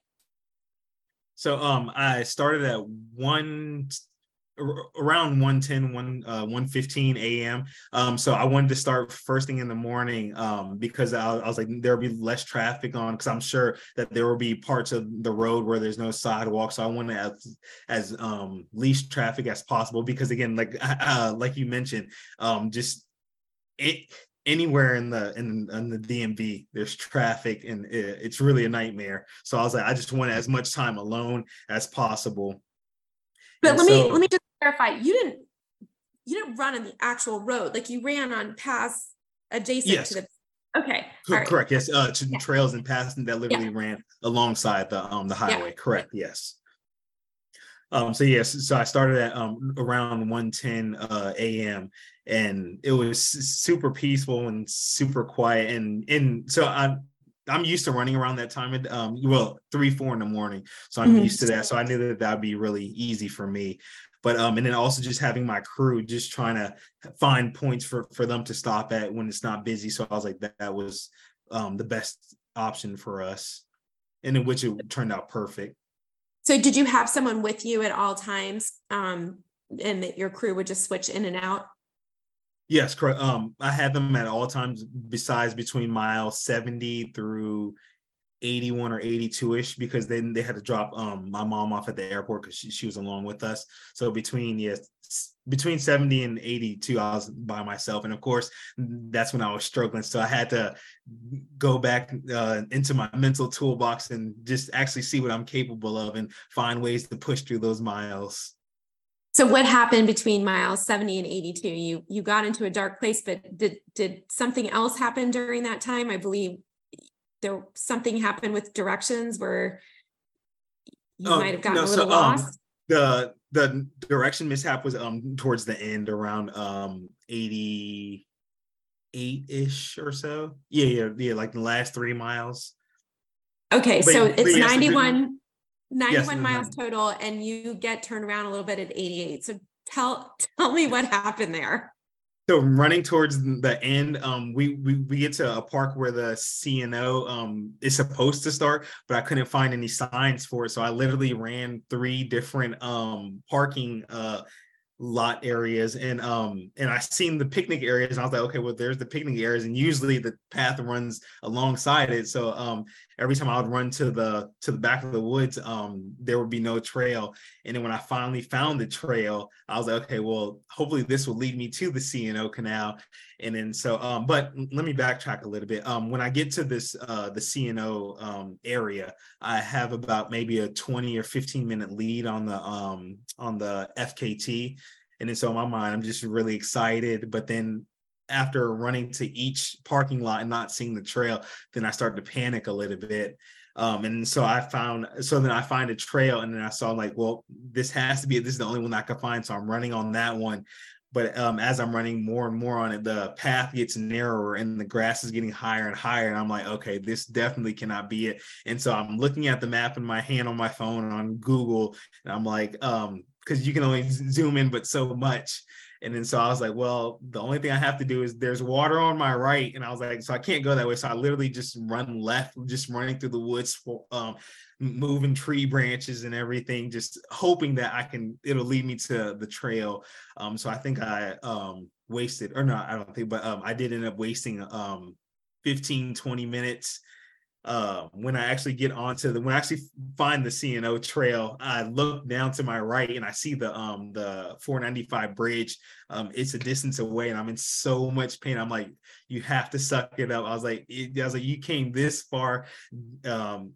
So um, I started at one around one ten, one uh one fifteen a.m. Um, so I wanted to start first thing in the morning um because I, I was like there'll be less traffic on, because I'm sure that there will be parts of the road where there's no sidewalk. So I wanted as as um least traffic as possible, because again, like uh, like you mentioned, um just it anywhere in the in, in the D M V there's traffic, and it, it's really a nightmare. So I was like, I just wanted as much time alone as possible. But And let so, me let me just clarify. You didn't you didn't run on the actual road. Like you ran on paths adjacent yes, to the. Okay. co- All right. correct. Yes, uh, to Yeah. trails and passing that literally Yeah. ran alongside the um the highway. Yeah. Correct. Yes. Um, so yes, so I started at um around one ten uh a.m. and it was super peaceful and super quiet, and and so I I'm used to running around that time at um well three four in the morning, so I'm Mhm. used to that. So I knew that that'd be really easy for me. But um and then also just having my crew, just trying to find points for for them to stop at when it's not busy. So I was like that, that was um the best option for us, and in which it turned out perfect. So did you have someone with you at all times? Um, and that your crew would just switch in and out? Yes, correct. Um, I had them at all times besides between mile seventy through eighty-one or eighty-two-ish, because then they had to drop um my mom off at the airport because she, she was along with us. So between yes, between seventy and eighty-two, I was by myself. And of course, that's when I was struggling. So I had to go back uh, into my mental toolbox and just actually see what I'm capable of and find ways to push through those miles. So what happened between miles seventy and eighty-two? You you got into a dark place, but did did something else happen during that time? I believe there something happened with directions where you Um, might have gotten no, a little so um, lost. the the direction mishap was um towards the end, around um eighty-eight-ish or so. Yeah, yeah, yeah, like the last three miles. Okay, But so but it's yes, it didn't- ninety-one, yes, ninety-one miles mhm. total, and you get turned around a little bit at eighty-eight. So tell tell me what happened there. So running towards the end, um, we, we we get to a park where the C and O um is supposed to start, but I couldn't find any signs for it. So I literally ran three different um parking uh lot areas, and um and I seen the picnic areas, and I was like, okay, well, there's the picnic areas, and usually the path runs alongside it. So um every time I would run to the to the back of the woods, um there would be no trail. And then when I finally found the trail, I was like, okay, well, hopefully this will lead me to the C and O canal. And then so um but let me backtrack a little bit. Um when I get to this uh the C and O um area, I have about maybe a twenty or fifteen minute lead on the um on the F K T. And then so in my mind, I'm just really excited. But then after running to each parking lot and not seeing the trail, then I started to panic a little bit. Um, and so I found, so then I find a trail, and then I saw like, well, this has to be, this is the only one I could find. So I'm running on that one. But um, as I'm running more and more on it, the path gets narrower and the grass is getting higher and higher. And I'm like, okay, this definitely cannot be it. And so I'm looking at the map in my hand on my phone on Google, and I'm like, um, because you can only zoom in but so much. And then so I was like, well, the only thing I have to do is there's water on my right. And I was like, so I can't go that way. So I literally just run left, just running through the woods, um, moving tree branches and everything, just hoping that I can, it'll lead me to the trail. Um, so I think I um, wasted, or not, I don't think, but um, I did end up wasting um, fifteen, twenty minutes. Uh, when I actually get onto the, when I actually find the C and O trail, I look down to my right and I see the um the four ninety-five bridge. Um, it's a distance away, and I'm in so much pain. I'm like, you have to suck it up. I was like, it, I was like, you came this far. Um,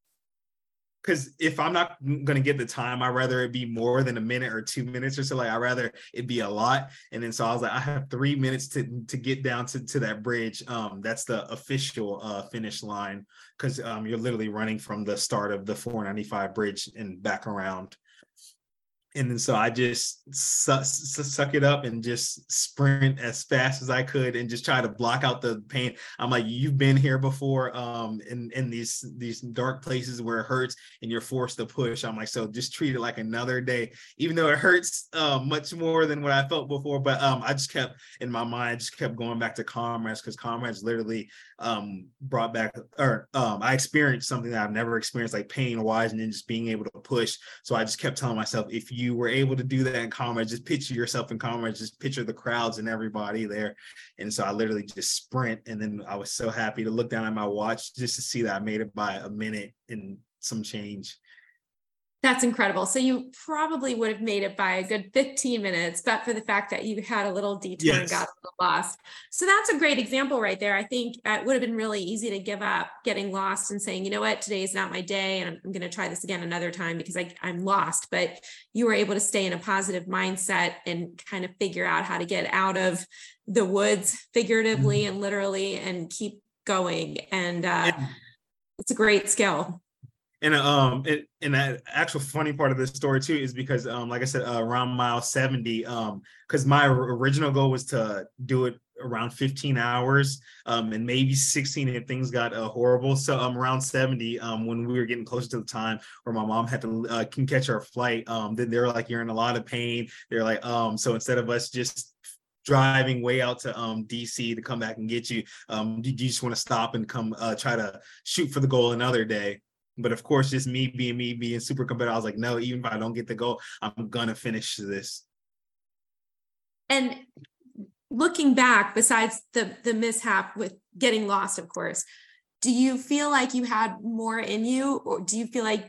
because if I'm not going to get the time, I'd rather it be more than a minute or two minutes or so. Like, I'd rather it be a lot. And then so I was like, I have three minutes to to get down to, to that bridge. Um, that's the official uh, finish line, because um, you're literally running from the start of the four ninety-five bridge and back around. And then so I just su- su- suck it up and just sprint as fast as I could and just try to block out the pain. I'm like, you've been here before, um, in, in these these dark places where it hurts and you're forced to push. I'm like, so just treat it like another day, even though it hurts uh, much more than what I felt before. But um, I just kept in my mind, I just kept going back to Comrades, because Comrades literally um, brought back, or um, I experienced something that I've never experienced, like pain wise, and then just being able to push. So I just kept telling myself, if you you were able to do that in Comrades, just picture yourself in Comrades, just picture the crowds and everybody there. And so I literally just sprint. And then I was so happy to look down at my watch just to see that I made it by a minute and some change. That's incredible. So you probably would have made it by a good fifteen minutes, but for the fact that you had a little detour Yes. and got a little lost. So that's a great example right there. I think it would have been really easy to give up getting lost and saying, you know what, today is not my day, and I'm, I'm going to try this again another time because I, I'm lost. But you were able to stay in a positive mindset and kind of figure out how to get out of the woods, figuratively mm-hmm. and literally, and keep going. And uh, and- it's a great skill. And um, it, and that actual funny part of this story too is because um, like I said, uh, around mile seventy, um, because my original goal was to do it around fifteen hours, um, and maybe sixteen if things got uh, horrible. So um, around seventy, um, when we were getting closer to the time where my mom had to uh, can catch our flight, um, then they're like, you're in a lot of pain. They're like, um, so instead of us just driving way out to um, D C to come back and get you, um, you just want to stop and come uh, try to shoot for the goal another day. But of course, just me being me being super competitive, I was like, no, even if I don't get the goal, I'm gonna finish this. And looking back, besides the the mishap with getting lost, of course, do you feel like you had more in you, or do you feel like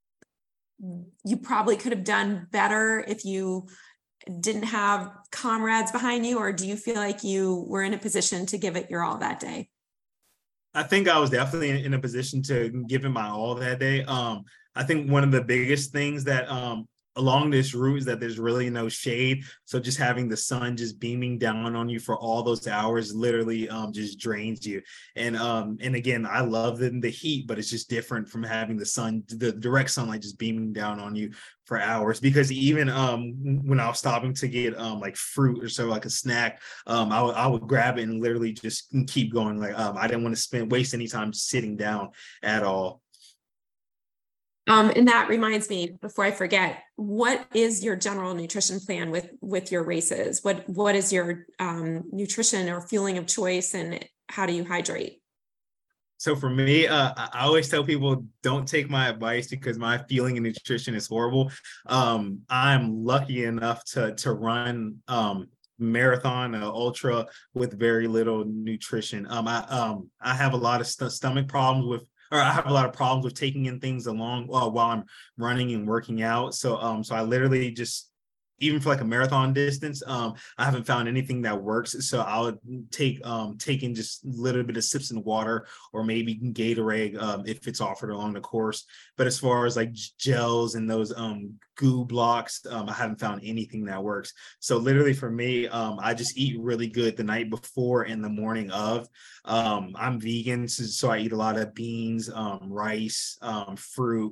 you probably could have done better if you didn't have Comrades behind you, or do you feel like you were in a position to give it your all that day? I think I was definitely in, in a position to give it my all that day. Um, I think one of the biggest things that um, along this route is that there's really no shade. So just having the sun just beaming down on you for all those hours literally um, just drains you. And um, and again, I love the, the heat, but it's just different from having the sun, the direct sunlight just beaming down on you for hours. Because even um, when I was stopping to get um, like fruit or so, like a snack, um, I, w- I would grab it and literally just keep going. Like um, I didn't want to spend waste any time sitting down at all. Um, and that reminds me, before I forget, what is your general nutrition plan with, with your races? What, what is your um, nutrition or fueling of choice, and how do you hydrate? So for me, uh, I always tell people, don't take my advice because my feeling in nutrition is horrible. Um, I'm lucky enough to, to run um, marathon, uh, ultra with very little nutrition. Um, I, um, I have a lot of st- stomach problems with or I have a lot of problems with taking in things along uh, while I'm running and working out. So, um, so I literally just, even for like a marathon distance, um, I haven't found anything that works. So I would take, um, taking just a little bit of sips in water, or maybe Gatorade, um, if it's offered along the course. But as far as like gels and those, um, goo blocks, um, I haven't found anything that works. So literally for me, um, I just eat really good the night before and the morning of. Um, I'm vegan, so, so I eat a lot of beans, um, rice, um, fruit.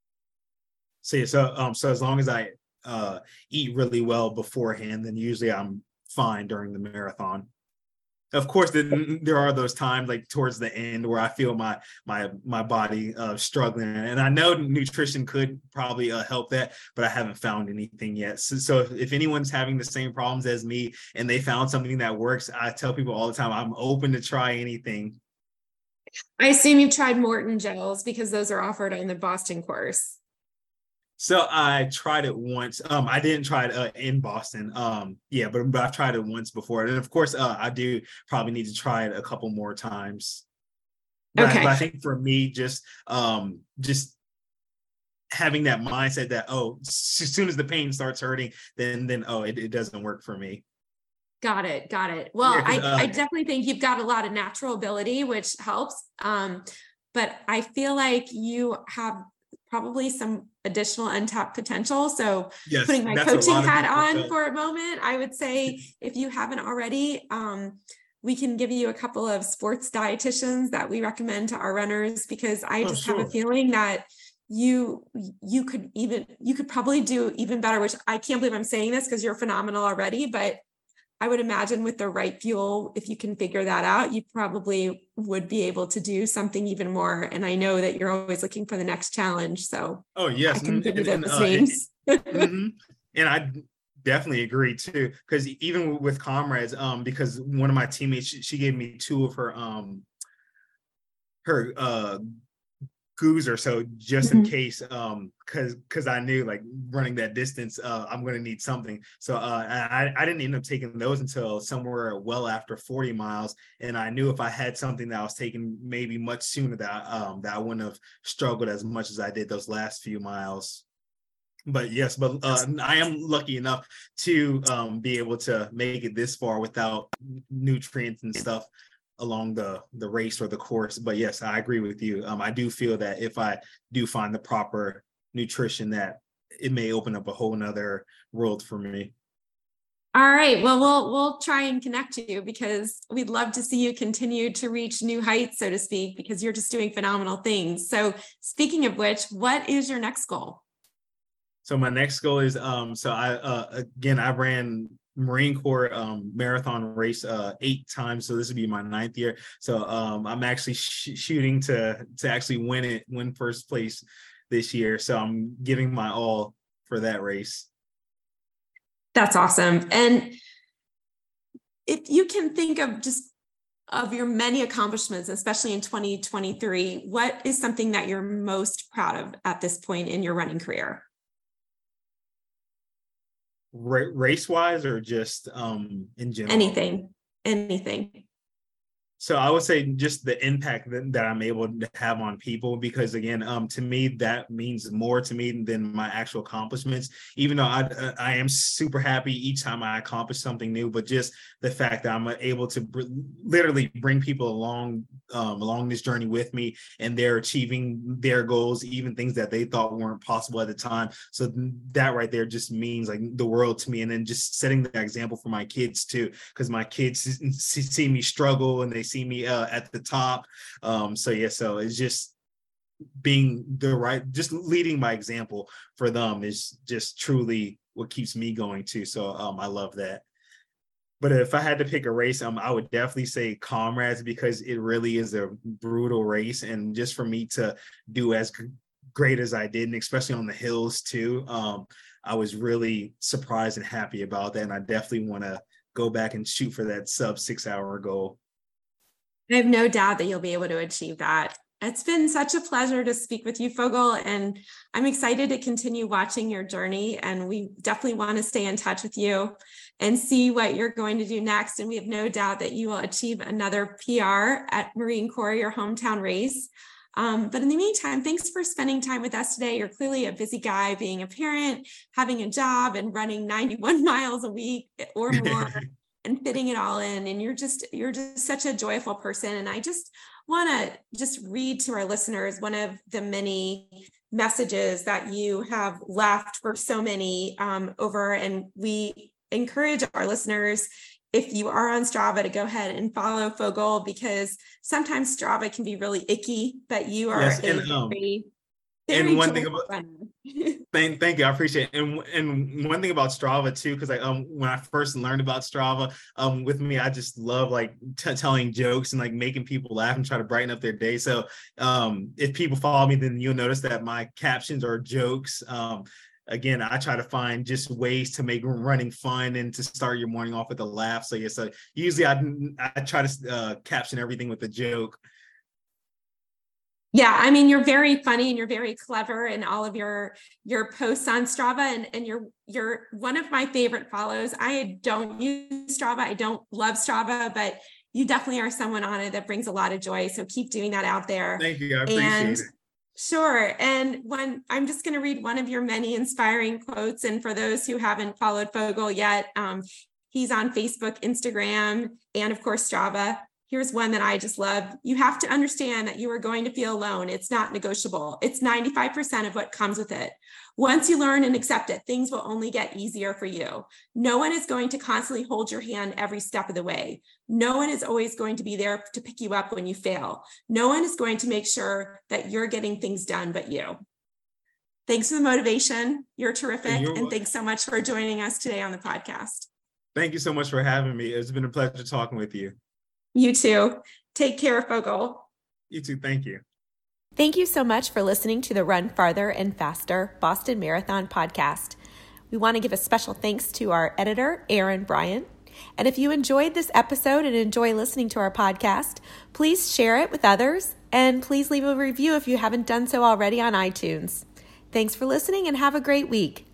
So yeah, so um, so as long as I uh, eat really well beforehand, then usually I'm fine during the marathon. Of course, then there are those times like towards the end where I feel my my my body uh, struggling, and I know nutrition could probably uh, help that, but I haven't found anything yet. So, so if, if anyone's having the same problems as me and they found something that works, I tell people all the time, I'm open to try anything. I assume you've tried Morton gels, because those are offered on the Boston course. So I tried it once. Um, I didn't try it uh, in Boston. Um, yeah, but, but I've tried it once before. And of course, uh, I do probably need to try it a couple more times. But, okay. I, but I think for me, just um, just having that mindset that, oh, as soon as the pain starts hurting, then, then oh, it, it doesn't work for me. Got it. Got it. Well, yeah, I, uh, I definitely think you've got a lot of natural ability, which helps. Um, but I feel like you have probably some additional untapped potential. So yes, putting my coaching hat on felt. for a moment, I would say if you haven't already, um, we can give you a couple of sports dietitians that we recommend to our runners, because I just oh, sure. have a feeling that you, you could even, you could probably do even better, which I can't believe I'm saying this because you're phenomenal already, but I would imagine with the right fuel, if you can figure that out, you probably would be able to do something even more. And I know that you're always looking for the next challenge. So oh yes, I can and, give you and, those uh, names. mm-hmm. And I definitely agree too, because even with comrades, um, because one of my teammates, she, she gave me two of her um her uh goos or so just in Mhm. case, um because because I knew like running that distance, uh I'm going to need something. So uh I, I didn't end up taking those until somewhere well after forty miles, and I knew if I had something that I was taking maybe much sooner, that um that I wouldn't have struggled as much as I did those last few miles. But yes, but uh, I am lucky enough to um, be able to make it this far without nutrients and stuff along the the race or the course. But yes, I agree with you. Um, I do feel that if I do find the proper nutrition, that it may open up a whole nother world for me. All right. Well, we'll we'll try and connect you because we'd love to see you continue to reach new heights, so to speak, because you're just doing phenomenal things. So speaking of which, what is your next goal? So my next goal is um so I uh again I ran Marine Corps um marathon race uh eight times, so this would be my ninth year. So um I'm actually sh- shooting to to actually win it, win first place this year. So I'm giving my all for that race. That's awesome. And if you can think of just of your many accomplishments, especially in twenty twenty-three, what is something that you're most proud of at this point in your running career? Ra- race wise or just um in general? Anything, anything. So I would say just the impact that, that I'm able to have on people, because again, um, to me, that means more to me than my actual accomplishments, even though I, I am super happy each time I accomplish something new, but just the fact that I'm able to br- literally bring people along, um, along this journey with me, and they're achieving their goals, even things that they thought weren't possible at the time. So that right there just means like the world to me. And then just setting the example for my kids too, because my kids see me struggle and they see me uh, at the top. Um, so yeah, so it's just being the right, just leading by example for them is just truly what keeps me going too. So um, I love that. But if I had to pick a race, um, I would definitely say Comrades, because it really is a brutal race. And just for me to do as great as I did, and especially on the hills too, um, I was really surprised and happy about that. And I definitely want to go back and shoot for that sub six hour goal. I have no doubt that you'll be able to achieve that. It's been such a pleasure to speak with you, Fogel, and I'm excited to continue watching your journey. And we definitely want to stay in touch with you and see what you're going to do next. And we have no doubt that you will achieve another P R at Marine Corps, your hometown race. Um, but in the meantime, thanks for spending time with us today. You're clearly a busy guy, being a parent, having a job, and running ninety-one miles a week or more. And fitting it all in. And you're just, you're just such a joyful person. And I just want to just read to our listeners one of the many messages that you have left for so many um, over. And we encourage our listeners, if you are on Strava, to go ahead and follow Fogel, because sometimes Strava can be really icky, but you are Yes, a and, um, very, very and one thing about runner. Thank, thank you. I appreciate it. And and one thing about Strava too, because I um when I first learned about Strava, um with me, I just love like t- telling jokes and like making people laugh and try to brighten up their day. So um if people follow me, then you'll notice that my captions are jokes. Um again, I try to find just ways to make running fun and to start your morning off with a laugh. So yeah, so usually I I try to uh, caption everything with a joke. Yeah, I mean, you're very funny and you're very clever in all of your your posts on Strava, and, and you're you're one of my favorite follows. I don't use Strava. I don't love Strava, but you definitely are someone on it that brings a lot of joy. So keep doing that out there. Thank you. I appreciate and it. Sure. And when I'm just going to read one of your many inspiring quotes. And for those who haven't followed Fogel yet, um, he's on Facebook, Instagram, and of course, Strava. Here's one that I just love. You have to understand that you are going to feel alone. It's not negotiable. It's ninety-five percent of what comes with it. Once you learn and accept it, things will only get easier for you. No one is going to constantly hold your hand every step of the way. No one is always going to be there to pick you up when you fail. No one is going to make sure that you're getting things done but you. Thanks for the motivation. You're terrific. You're and welcome. Thanks so much for joining us today on the podcast. Thank you so much for having me. It's been a pleasure talking with you. You too. Take care, Fogle. You too. Thank you. Thank you so much for listening to the Run Farther and Faster Boston Marathon podcast. We want to give a special thanks to our editor, Aaron Bryant. And if you enjoyed this episode and enjoy listening to our podcast, please share it with others and please leave a review if you haven't done so already on iTunes. Thanks for listening and have a great week.